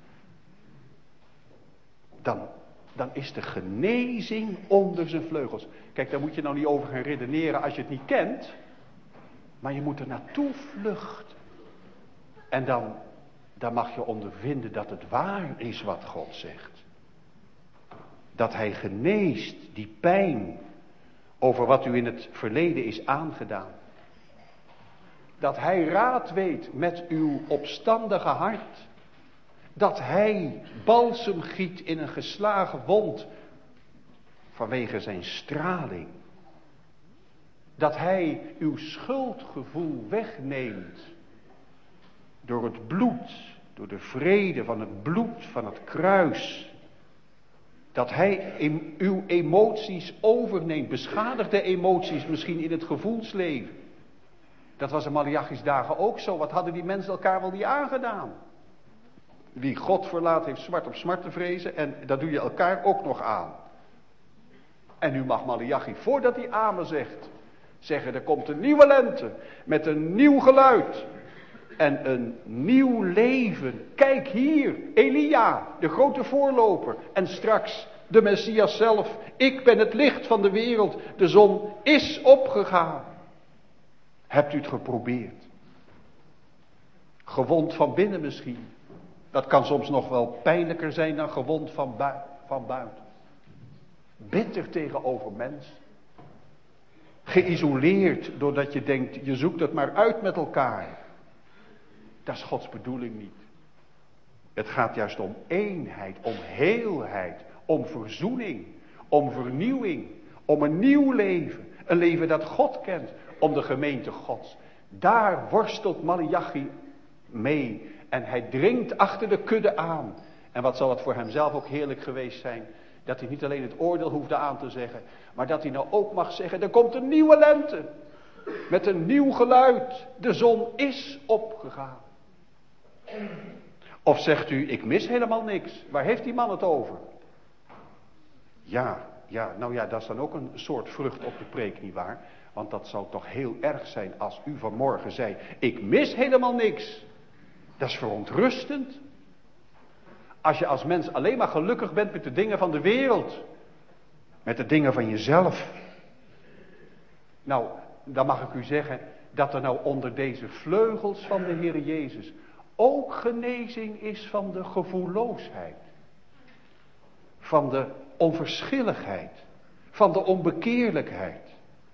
dan, dan is de genezing onder zijn vleugels. Kijk, daar moet je nou niet over gaan redeneren als je het niet kent. Maar je moet er naartoe vluchten. En dan, dan mag je ondervinden dat het waar is wat God zegt. Dat hij geneest die pijn over wat u in het verleden is aangedaan. Dat hij raad weet met uw opstandige hart. Dat hij balsem giet in een geslagen wond vanwege zijn straling. Dat hij uw schuldgevoel wegneemt door het bloed, door de vrede van het bloed van het kruis. Dat hij in uw emoties overneemt, beschadigde emoties misschien in het gevoelsleven. Dat was in Malachi's dagen ook zo. Wat hadden die mensen elkaar wel niet aangedaan? Wie God verlaat heeft zwart op smart te vrezen en dat doe je elkaar ook nog aan. En nu mag Malachi, voordat hij amen zegt, zeggen er komt een nieuwe lente met een nieuw geluid en een nieuw leven. Kijk hier, Elia, de grote voorloper en straks de Messias zelf. Ik ben het licht van de wereld, de zon is opgegaan. Hebt u het geprobeerd? Gewond van binnen misschien. Dat kan soms nog wel pijnlijker zijn dan gewond van, bui- van buiten. Bitter tegenover mensen. Geïsoleerd doordat je denkt, je zoekt het maar uit met elkaar. Dat is Gods bedoeling niet. Het gaat juist om eenheid, om heelheid, om verzoening, om vernieuwing, om een nieuw leven. Een leven dat God kent, om de gemeente Gods. Daar worstelt Malachi mee. En hij dringt achter de kudde aan. En wat zal het voor hemzelf ook heerlijk geweest zijn. Dat hij niet alleen het oordeel hoefde aan te zeggen. Maar dat hij nou ook mag zeggen. Er komt een nieuwe lente. Met een nieuw geluid. De zon is opgegaan. Of zegt u, ik mis helemaal niks. Waar heeft die man het over? Ja, ja, nou ja, dat is dan ook een soort vrucht op de preek, nietwaar? Want dat zou toch heel erg zijn als u vanmorgen zei, ik mis helemaal niks. Dat is verontrustend. Als je als mens alleen maar gelukkig bent met de dingen van de wereld. Met de dingen van jezelf. Nou, dan mag ik u zeggen dat er nou onder deze vleugels van de Heer Jezus ook genezing is van de gevoelloosheid. Van de onverschilligheid. Van de onbekeerlijkheid.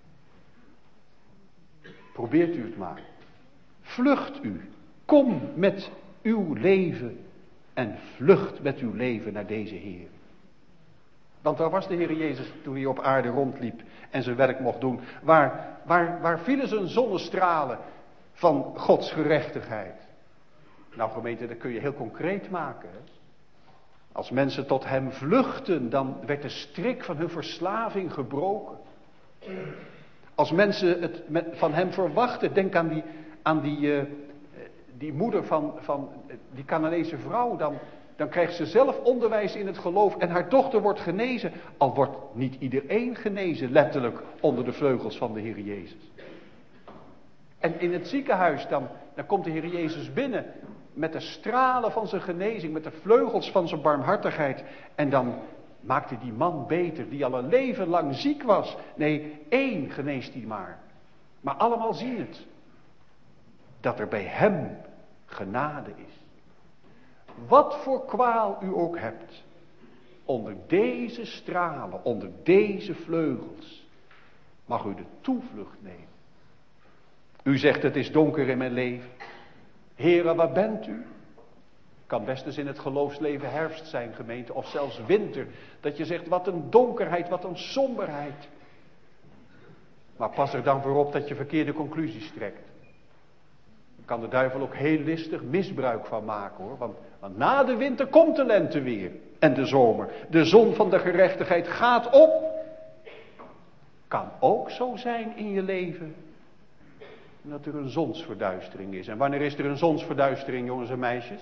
Probeert u het maar. Vlucht u. Kom met uw leven en vlucht met uw leven naar deze Heer. Want waar was de Heer Jezus toen hij op aarde rondliep en zijn werk mocht doen? Waar, waar, waar vielen zijn zonnestralen van Gods gerechtigheid? Nou gemeente, dat kun je heel concreet maken. Hè? Als mensen tot hem vluchten, dan werd de strik van hun verslaving gebroken. Als mensen het met, van hem verwachten, denk aan die, aan die, uh, die moeder van, van die Canaanese vrouw, dan, dan krijgt ze zelf onderwijs in het geloof en haar dochter wordt genezen. Al wordt niet iedereen genezen, letterlijk onder de vleugels van de Heer Jezus. En in het ziekenhuis, dan, dan komt de Heer Jezus binnen met de stralen van zijn genezing, met de vleugels van zijn barmhartigheid. En dan maakt hij die man beter, die al een leven lang ziek was. Nee, één geneest hij maar. Maar allemaal zien het. Dat er bij hem genade is. wat voor kwaal u ook hebt, onder deze stralen, onder deze vleugels, mag u de toevlucht nemen. U zegt het is donker in mijn leven. Heere, waar bent u? Kan best eens in het geloofsleven herfst zijn, gemeente, of zelfs winter. Dat je zegt, wat een donkerheid, wat een somberheid. Maar pas er dan voor op dat je verkeerde conclusies trekt. Daar kan de duivel ook heel listig misbruik van maken, hoor. Want, want na de winter komt de lente weer. En de zomer. De zon van de gerechtigheid gaat op. Kan ook zo zijn in je leven dat er een zonsverduistering is. En wanneer is er een zonsverduistering, jongens en meisjes?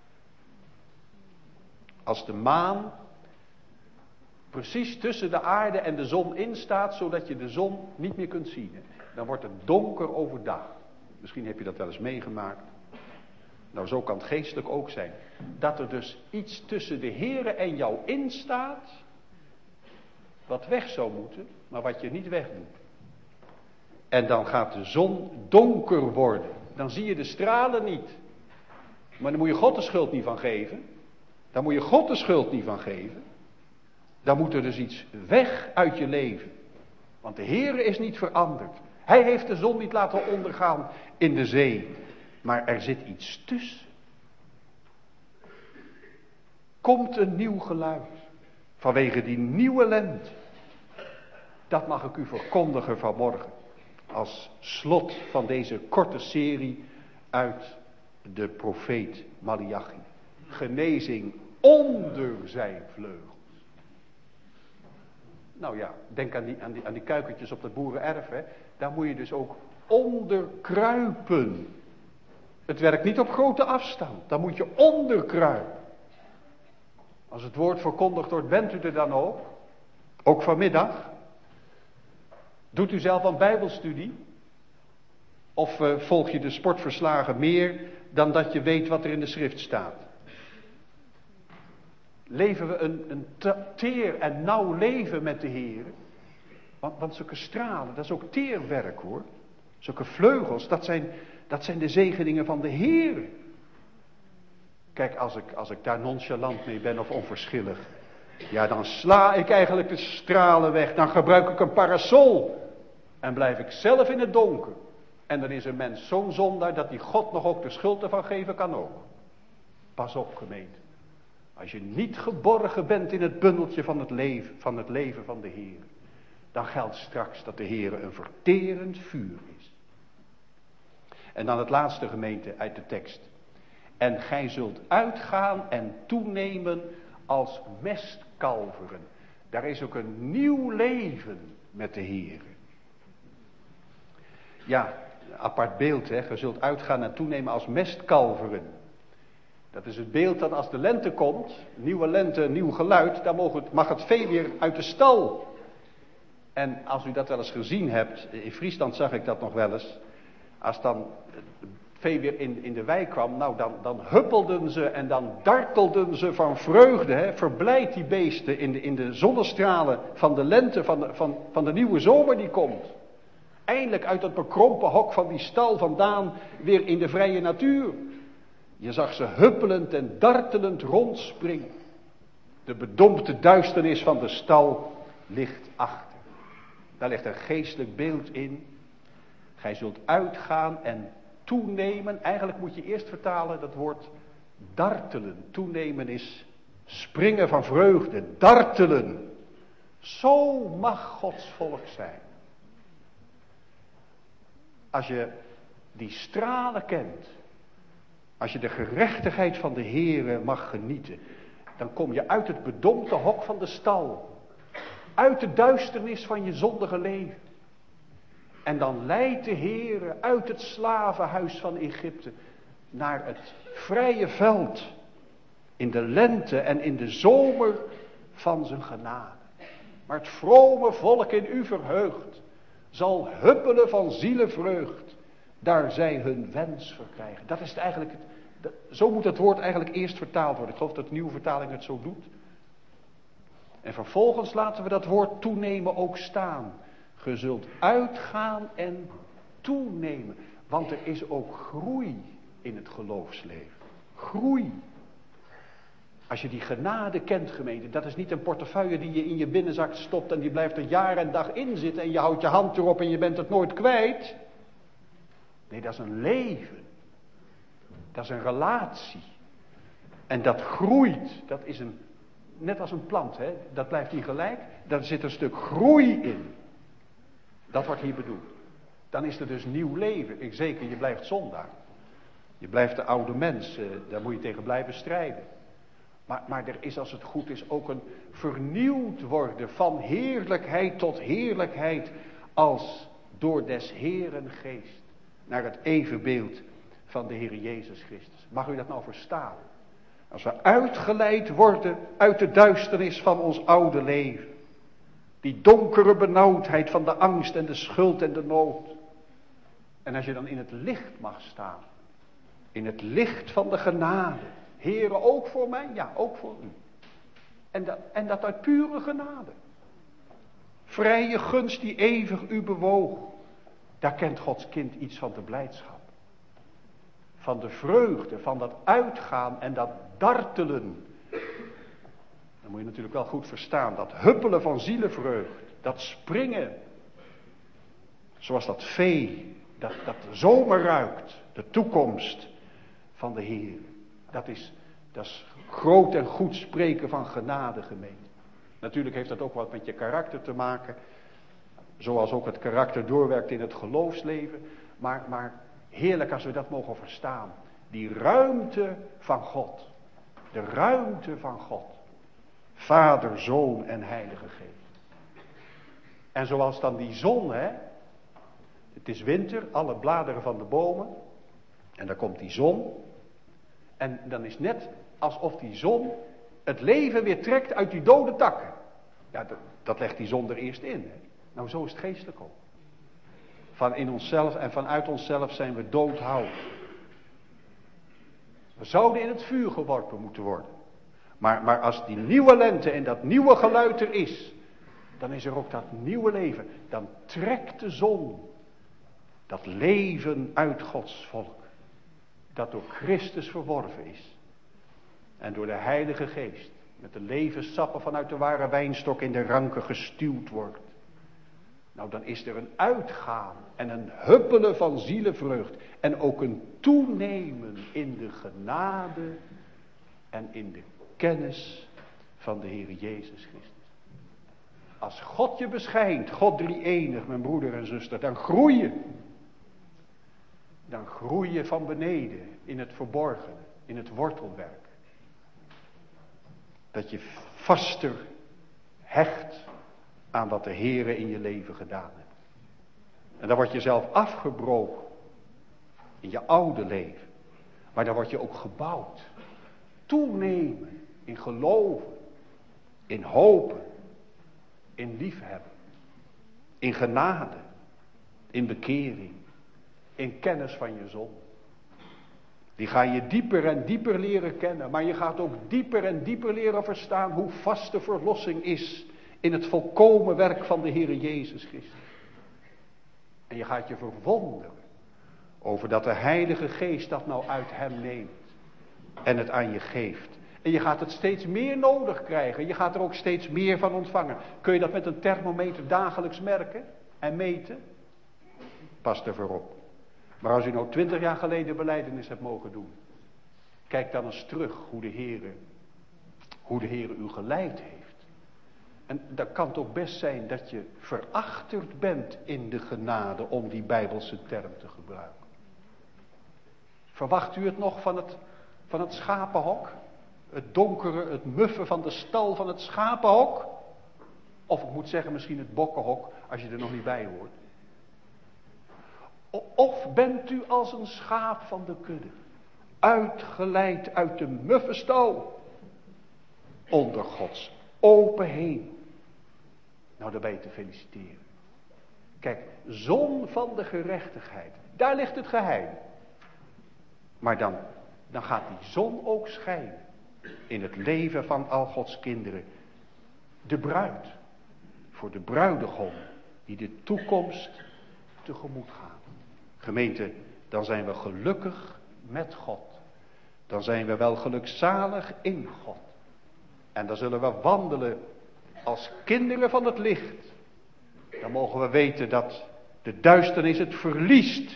Als de maan precies tussen de aarde en de zon instaat, zodat je de zon niet meer kunt zien. Dan wordt het donker overdag. Misschien heb je dat wel eens meegemaakt. Nou, zo kan het geestelijk ook zijn. Dat er dus iets tussen de Here en jou instaat, wat weg zou moeten, maar wat je niet wegdoet. En dan gaat de zon donker worden. Dan zie je de stralen niet. Maar dan moet je God de schuld niet van geven. Dan moet je God de schuld niet van geven. Dan moet er dus iets weg uit je leven. Want de Heere is niet veranderd. Hij heeft de zon niet laten ondergaan in de zee. Maar er zit iets tussen. Komt een nieuw geluid. Vanwege die nieuwe lente. Dat mag ik u verkondigen vanmorgen. Als slot van deze korte serie uit de profeet Maleachi. Genezing onder zijn vleugels. Nou ja, denk aan die, aan die, aan die kuikentjes op dat boerenerf. Hè. Daar moet je dus ook onder kruipen. Het werkt niet op grote afstand. Daar moet je onder kruipen. Als het woord verkondigd wordt, bent u er dan ook? Ook vanmiddag? Doet u zelf aan bijbelstudie? Of uh, volg je de sportverslagen meer dan dat je weet wat er in de schrift staat? Leven we een, een teer en nauw leven met de Heer? Want, want zulke stralen, dat is ook teerwerk, hoor. Zulke vleugels, dat zijn, dat zijn de zegeningen van de Heer. Kijk, als ik, als ik daar nonchalant mee ben of onverschillig, ja, dan sla ik eigenlijk de stralen weg. Dan gebruik ik een parasol. En blijf ik zelf in het donker. En dan is een mens zo'n zondaar dat die God nog ook de schuld ervan geven kan ook. Pas op, gemeente. Als je niet geborgen bent in het bundeltje van het leven van, het leven van de Heer, dan geldt straks dat de Heer een verterend vuur is. En dan het laatste, gemeente, uit de tekst. En gij zult uitgaan en toenemen als mestkalveren. Daar is ook een nieuw leven met de Heer. Ja, apart beeld, hè. Je zult uitgaan en toenemen als mestkalveren. Dat is het beeld dat als de lente komt, nieuwe lente, nieuw geluid, dan mag het, mag het vee weer uit de stal. En als u dat wel eens gezien hebt, in Friesland zag ik dat nog wel eens. Als dan het vee weer in, in de wei kwam, nou dan, dan huppelden ze en dan dartelden ze van vreugde. Hè, verblijd die beesten in de, in de zonnestralen van de lente, van de, van, van de nieuwe zomer die komt. Eindelijk uit dat bekrompen hok van die stal vandaan weer in de vrije natuur. Je zag ze huppelend en dartelend rondspringen. De bedompte duisternis van de stal ligt achter. Daar ligt een geestelijk beeld in. Gij zult uitgaan en toenemen. Eigenlijk moet je eerst vertalen dat woord dartelen. Toenemen is springen van vreugde. Dartelen. Zo mag Gods volk zijn. Als je die stralen kent. Als je de gerechtigheid van de Heere mag genieten. Dan kom je uit het bedompte hok van de stal. Uit de duisternis van je zondige leven. En dan leidt de Heere uit het slavenhuis van Egypte. Naar het vrije veld. In de lente en in de zomer van zijn genade. Maar het vrome volk in u verheugt. Zal huppelen van zielenvreugd. Daar zij hun wens verkrijgen. Dat is het eigenlijk. Dat, zo moet het woord eigenlijk eerst vertaald worden. Ik geloof dat de nieuwe vertaling het zo doet. En vervolgens laten we dat woord toenemen ook staan. Ge zult uitgaan en toenemen. Want er is ook groei in het geloofsleven. Groei. Als je die genade kent, gemeente, dat is niet een portefeuille die je in je binnenzak stopt en die blijft er jaar en dag in zitten en je houdt je hand erop en je bent het nooit kwijt. Nee, dat is een leven. Dat is een relatie. En dat groeit. Dat is een, net als een plant, hè? Dat blijft niet gelijk. Daar zit een stuk groei in. Dat wordt hier bedoeld. Dan is er dus nieuw leven. Ik zeker, je blijft zondaar. Je blijft de oude mens. Eh, daar moet je tegen blijven strijden. Maar, maar er is, als het goed is, ook een vernieuwd worden van heerlijkheid tot heerlijkheid, als door des Heeren geest, naar het evenbeeld van de Heer Jezus Christus. Mag u dat nou verstaan? Als we uitgeleid worden uit de duisternis van ons oude leven, die donkere benauwdheid van de angst en de schuld en de nood. En als je dan in het licht mag staan, in het licht van de genade. Heere, ook voor mij? Ja, ook voor u. En dat, en dat uit pure genade. Vrije gunst die eeuwig u bewoog. Daar kent Gods kind iets van de blijdschap. Van de vreugde, van dat uitgaan en dat dartelen. Dan moet je natuurlijk wel goed verstaan. Dat huppelen van zielenvreugd. Dat springen. Zoals dat vee, dat, dat de zomer ruikt. De toekomst van de Heer. Dat is, dat is groot en goed spreken van genade, gemeente. Natuurlijk heeft dat ook wat met je karakter te maken. Zoals ook het karakter doorwerkt in het geloofsleven. Maar, maar heerlijk als we dat mogen verstaan. Die ruimte van God. De ruimte van God. Vader, Zoon en Heilige Geest. En zoals dan die zon, hè. Het is winter, alle bladeren van de bomen. En dan komt die zon. En dan is net alsof die zon het leven weer trekt uit die dode takken. Ja, dat, dat legt die zon er eerst in. Hè? Nou, zo is het geestelijk ook. Van in onszelf en vanuit onszelf zijn we doodhout. We zouden in het vuur geworpen moeten worden. Maar, maar als die nieuwe lente en dat nieuwe geluid er is, dan is er ook dat nieuwe leven. Dan trekt de zon dat leven uit Gods volk. Dat door Christus verworven is. En door de Heilige Geest. Met de levenssappen vanuit de ware wijnstok in de ranken gestuwd wordt. Nou, dan is er een uitgaan en een huppelen van zielenvreugd. En ook een toenemen in de genade en in de kennis van de Heer Jezus Christus. Als God je beschijnt, God drie-enig, mijn broeder en zuster, dan groei je. Dan groei je van beneden in het verborgene, in het wortelwerk. Dat je vaster hecht aan wat de Heere in je leven gedaan heeft. En dan word je zelf afgebroken in je oude leven. Maar dan word je ook gebouwd. Toenemen in geloven, in hopen, in liefhebben, in genade, in bekering, in kennis van je zonde. Die ga je dieper en dieper leren kennen. Maar je gaat ook dieper en dieper leren verstaan hoe vast de verlossing is in het volkomen werk van de Heere Jezus Christus. En je gaat je verwonderen over dat de Heilige Geest dat nou uit hem neemt en het aan je geeft. En je gaat het steeds meer nodig krijgen. Je gaat er ook steeds meer van ontvangen. Kun je dat met een thermometer dagelijks merken en meten? Pas er voorop. Maar als u nou twintig jaar geleden belijdenis hebt mogen doen, kijk dan eens terug hoe de Heere, hoe de Heere u geleid heeft. En dan kan het ook best zijn dat je verachterd bent in de genade, om die Bijbelse term te gebruiken. Verwacht u het nog van het, van het schapenhok? Het donkere, het muffe van de stal van het schapenhok? Of ik moet zeggen misschien het bokkenhok, als je er nog niet bij hoort. Of bent u als een schaap van de kudde, uitgeleid uit de muffe stal, onder Gods open hemel. Nou, daar ben je te feliciteren. Kijk, zon van de gerechtigheid, daar ligt het geheim. Maar dan, dan gaat die zon ook schijnen in het leven van al Gods kinderen. De bruid, voor de bruidegom die de toekomst tegemoet gaat. Gemeente, dan zijn we gelukkig met God. Dan zijn we wel gelukzalig in God. En dan zullen we wandelen als kinderen van het licht. Dan mogen we weten dat de duisternis het verliest.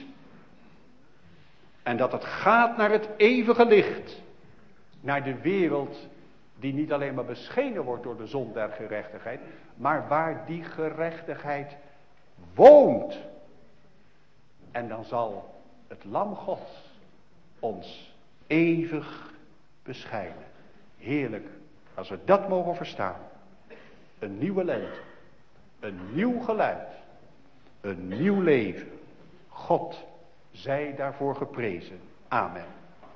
En dat het gaat naar het eeuwige licht. Naar de wereld die niet alleen maar beschenen wordt door de zon der gerechtigheid. Maar waar die gerechtigheid woont. En dan zal het lam Gods ons eeuwig beschijnen. Heerlijk als we dat mogen verstaan. Een nieuwe lente. Een nieuw geluid. Een nieuw leven. God zij daarvoor geprezen. Amen.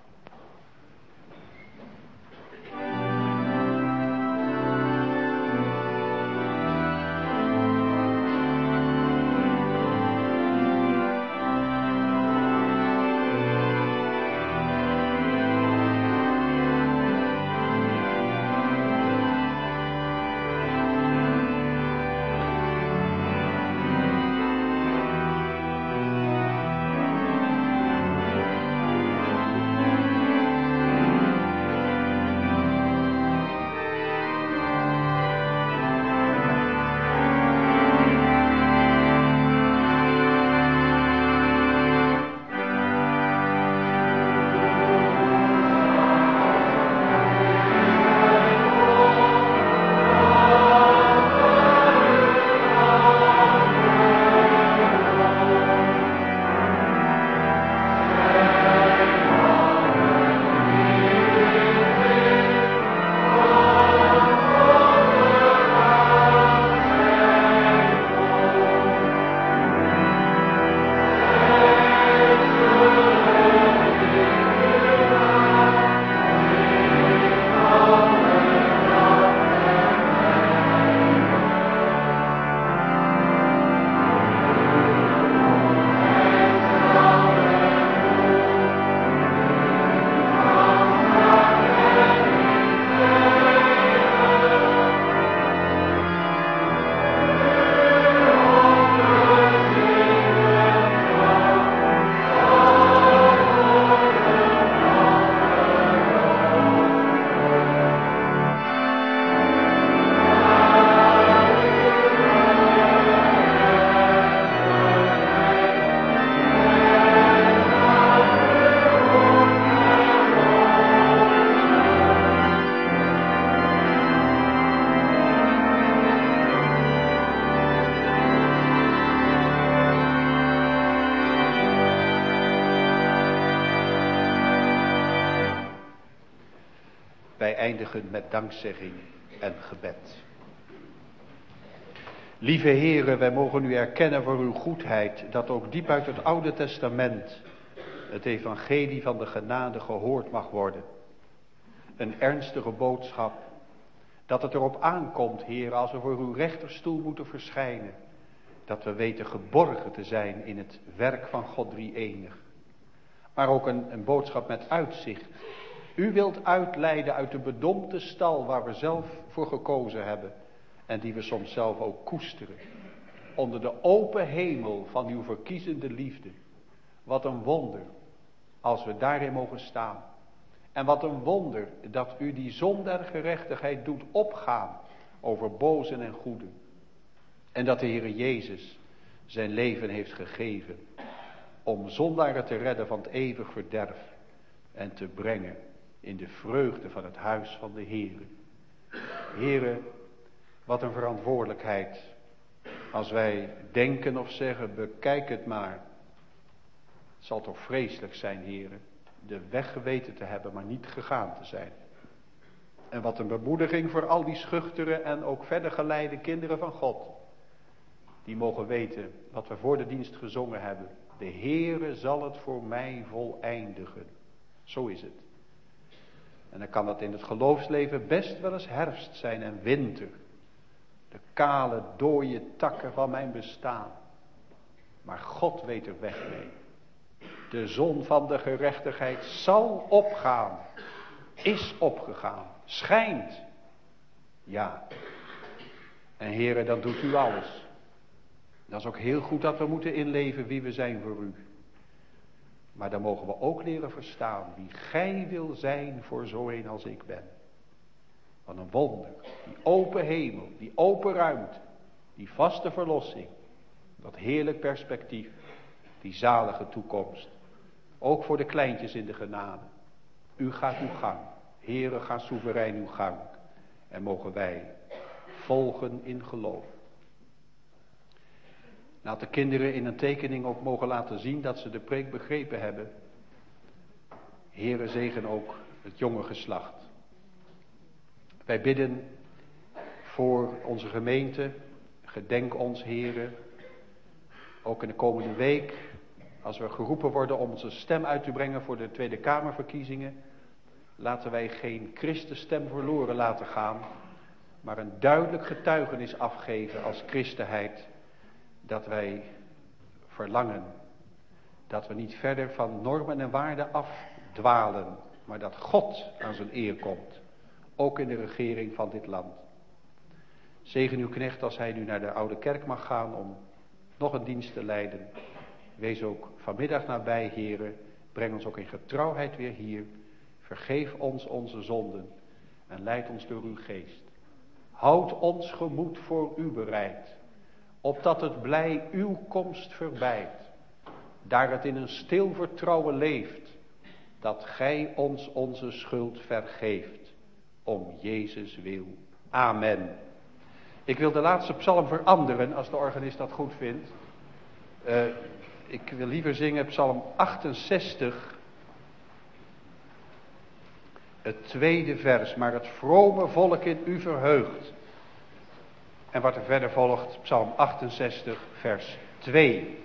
Wij eindigen met dankzegging en gebed. Lieve Heere, wij mogen u erkennen voor uw goedheid, dat ook diep uit het Oude Testament het evangelie van de genade gehoord mag worden. Een ernstige boodschap, dat het erop aankomt, Heere, als we voor uw rechterstoel moeten verschijnen, dat we weten geborgen te zijn in het werk van God drie-enig. Maar ook een, een boodschap met uitzicht. U wilt uitleiden uit de bedompte stal waar we zelf voor gekozen hebben. En die we soms zelf ook koesteren. Onder de open hemel van uw verkiezende liefde. Wat een wonder als we daarin mogen staan. En wat een wonder dat u die zon der gerechtigheid doet opgaan over bozen en goeden. En dat de Heere Jezus zijn leven heeft gegeven om zondaren te redden van het eeuwig verderf en te brengen in de vreugde van het huis van de Heere. Heere, wat een verantwoordelijkheid als wij denken of zeggen, bekijk het maar. Het zal toch vreselijk zijn, Heere, de weg geweten te hebben, maar niet gegaan te zijn. En wat een bemoediging voor al die schuchtere en ook verder geleide kinderen van God. Die mogen weten wat we voor de dienst gezongen hebben. De Heere zal het voor mij voleindigen. Zo is het. En dan kan dat in het geloofsleven best wel eens herfst zijn en winter. De kale, dooie takken van mijn bestaan. Maar God weet er weg mee. De zon van de gerechtigheid zal opgaan. Is opgegaan. Schijnt. Ja. En Heere, dan doet u alles. Dat is ook heel goed dat we moeten inleven wie we zijn voor u. Maar dan mogen we ook leren verstaan wie gij wil zijn voor zo een als ik ben. Van een wonder. Die open hemel, die open ruimte, die vaste verlossing. Dat heerlijk perspectief, die zalige toekomst. Ook voor de kleintjes in de genade. U gaat uw gang. Heere, ga soeverein uw gang. En mogen wij volgen in geloof. Laat de kinderen in een tekening ook mogen laten zien dat ze de preek begrepen hebben. Heere, zegen ook het jonge geslacht. Wij bidden voor onze gemeente. Gedenk ons, Heere. Ook in de komende week, als we geroepen worden om onze stem uit te brengen voor de Tweede Kamerverkiezingen. Laten wij geen Christenstem verloren laten gaan, maar een duidelijk getuigenis afgeven als christenheid. Dat wij verlangen, dat we niet verder van normen en waarden afdwalen, maar dat God aan zijn eer komt. Ook in de regering van dit land. Zegen uw knecht als hij nu naar de oude kerk mag gaan om nog een dienst te leiden. Wees ook vanmiddag nabij, Heere. Breng ons ook in getrouwheid weer hier. Vergeef ons onze zonden en leid ons door uw geest. Houd ons gemoed voor u bereid, opdat het blij uw komst verbijt. Daar het in een stil vertrouwen leeft, dat gij ons onze schuld vergeeft. Om Jezus wil. Amen. Ik wil de laatste psalm veranderen, als de organist dat goed vindt. Uh, ik wil liever zingen psalm achtenzestig. Het tweede vers. Maar het vrome volk in u verheugt. En wat er verder volgt, psalm achtenzestig, vers twee.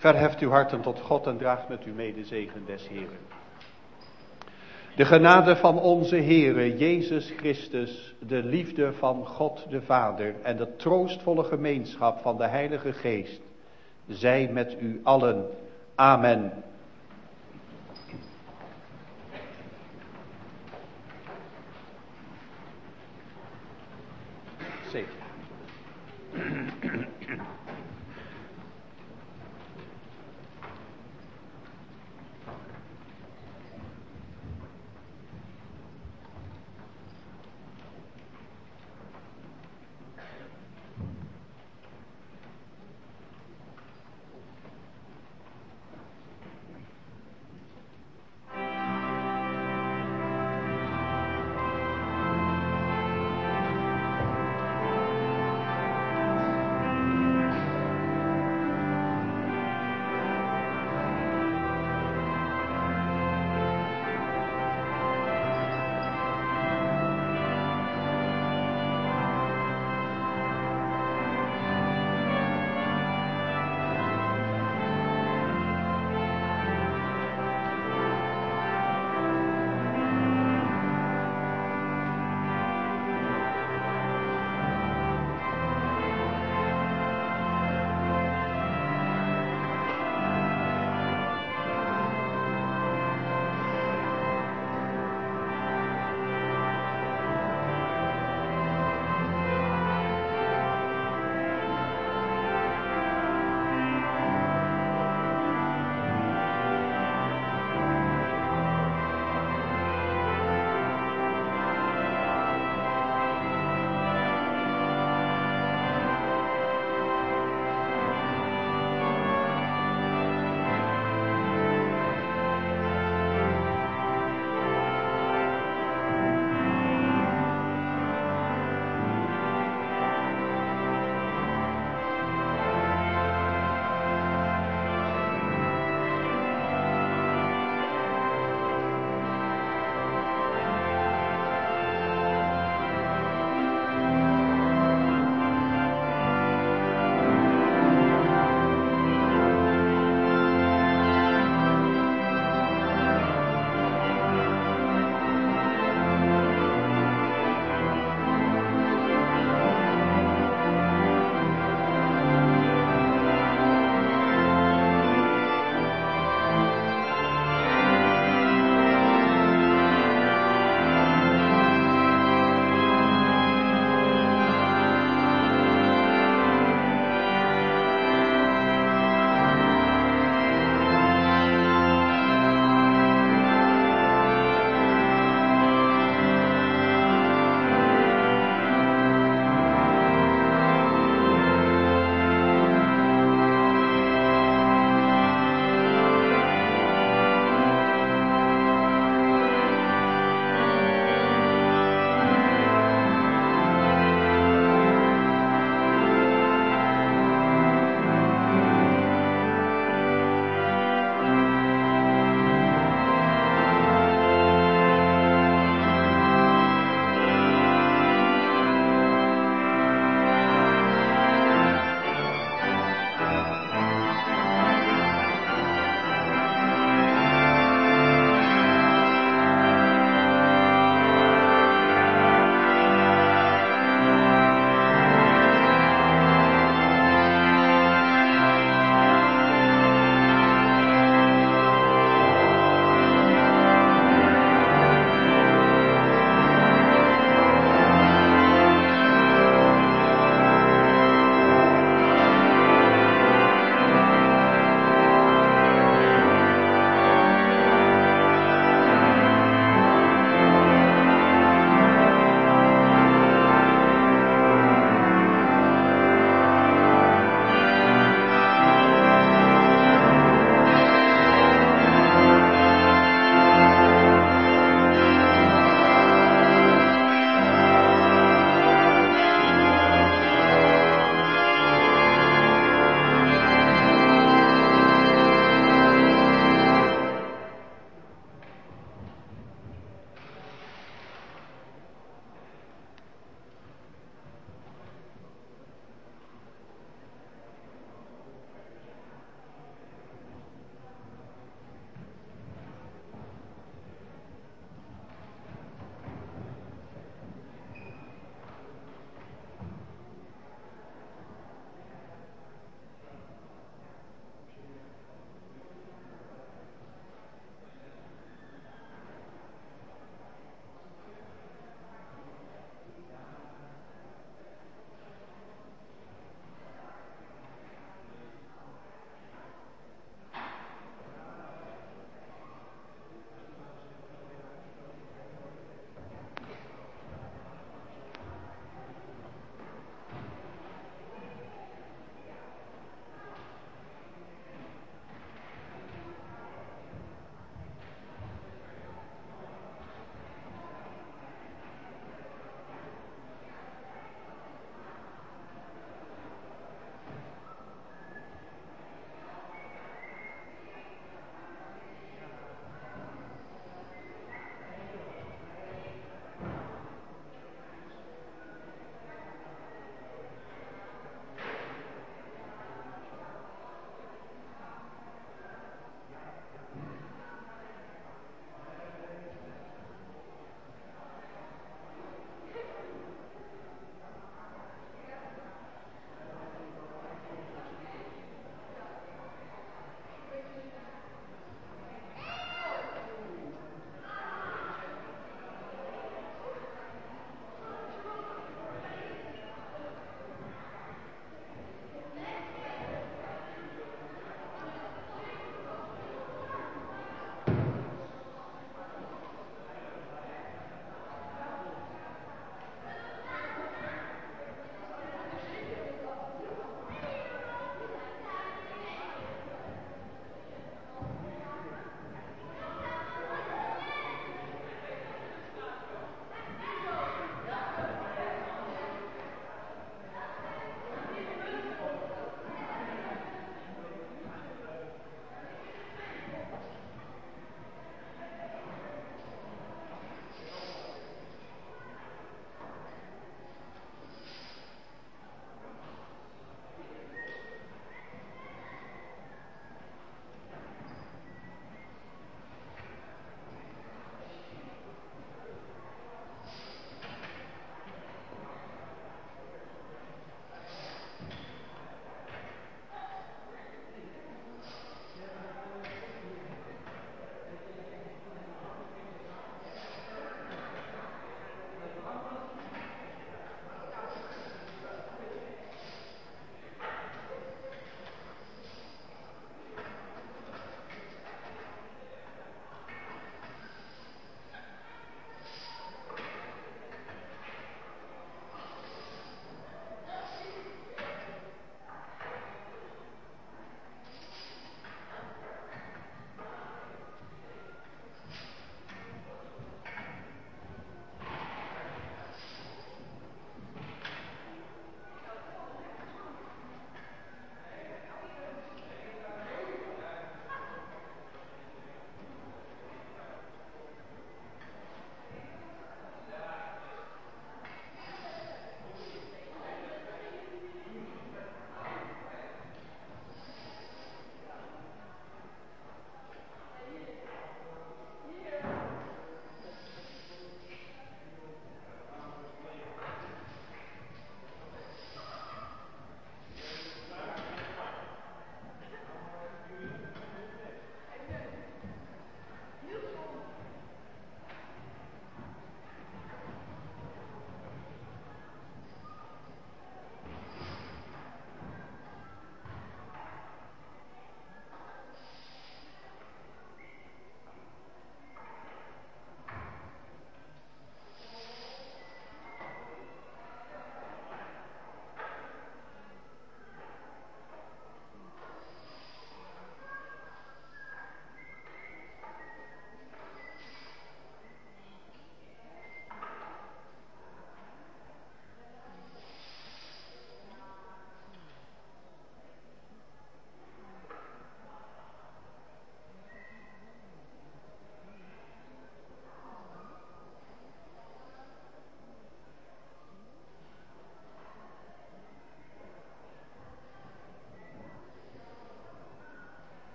Verheft uw harten tot God en draagt met u mee de zegen des Heren. De genade van onze Heere Jezus Christus, de liefde van God de Vader en de troostvolle gemeenschap van de Heilige Geest, zij met u allen. Amen. Zeker.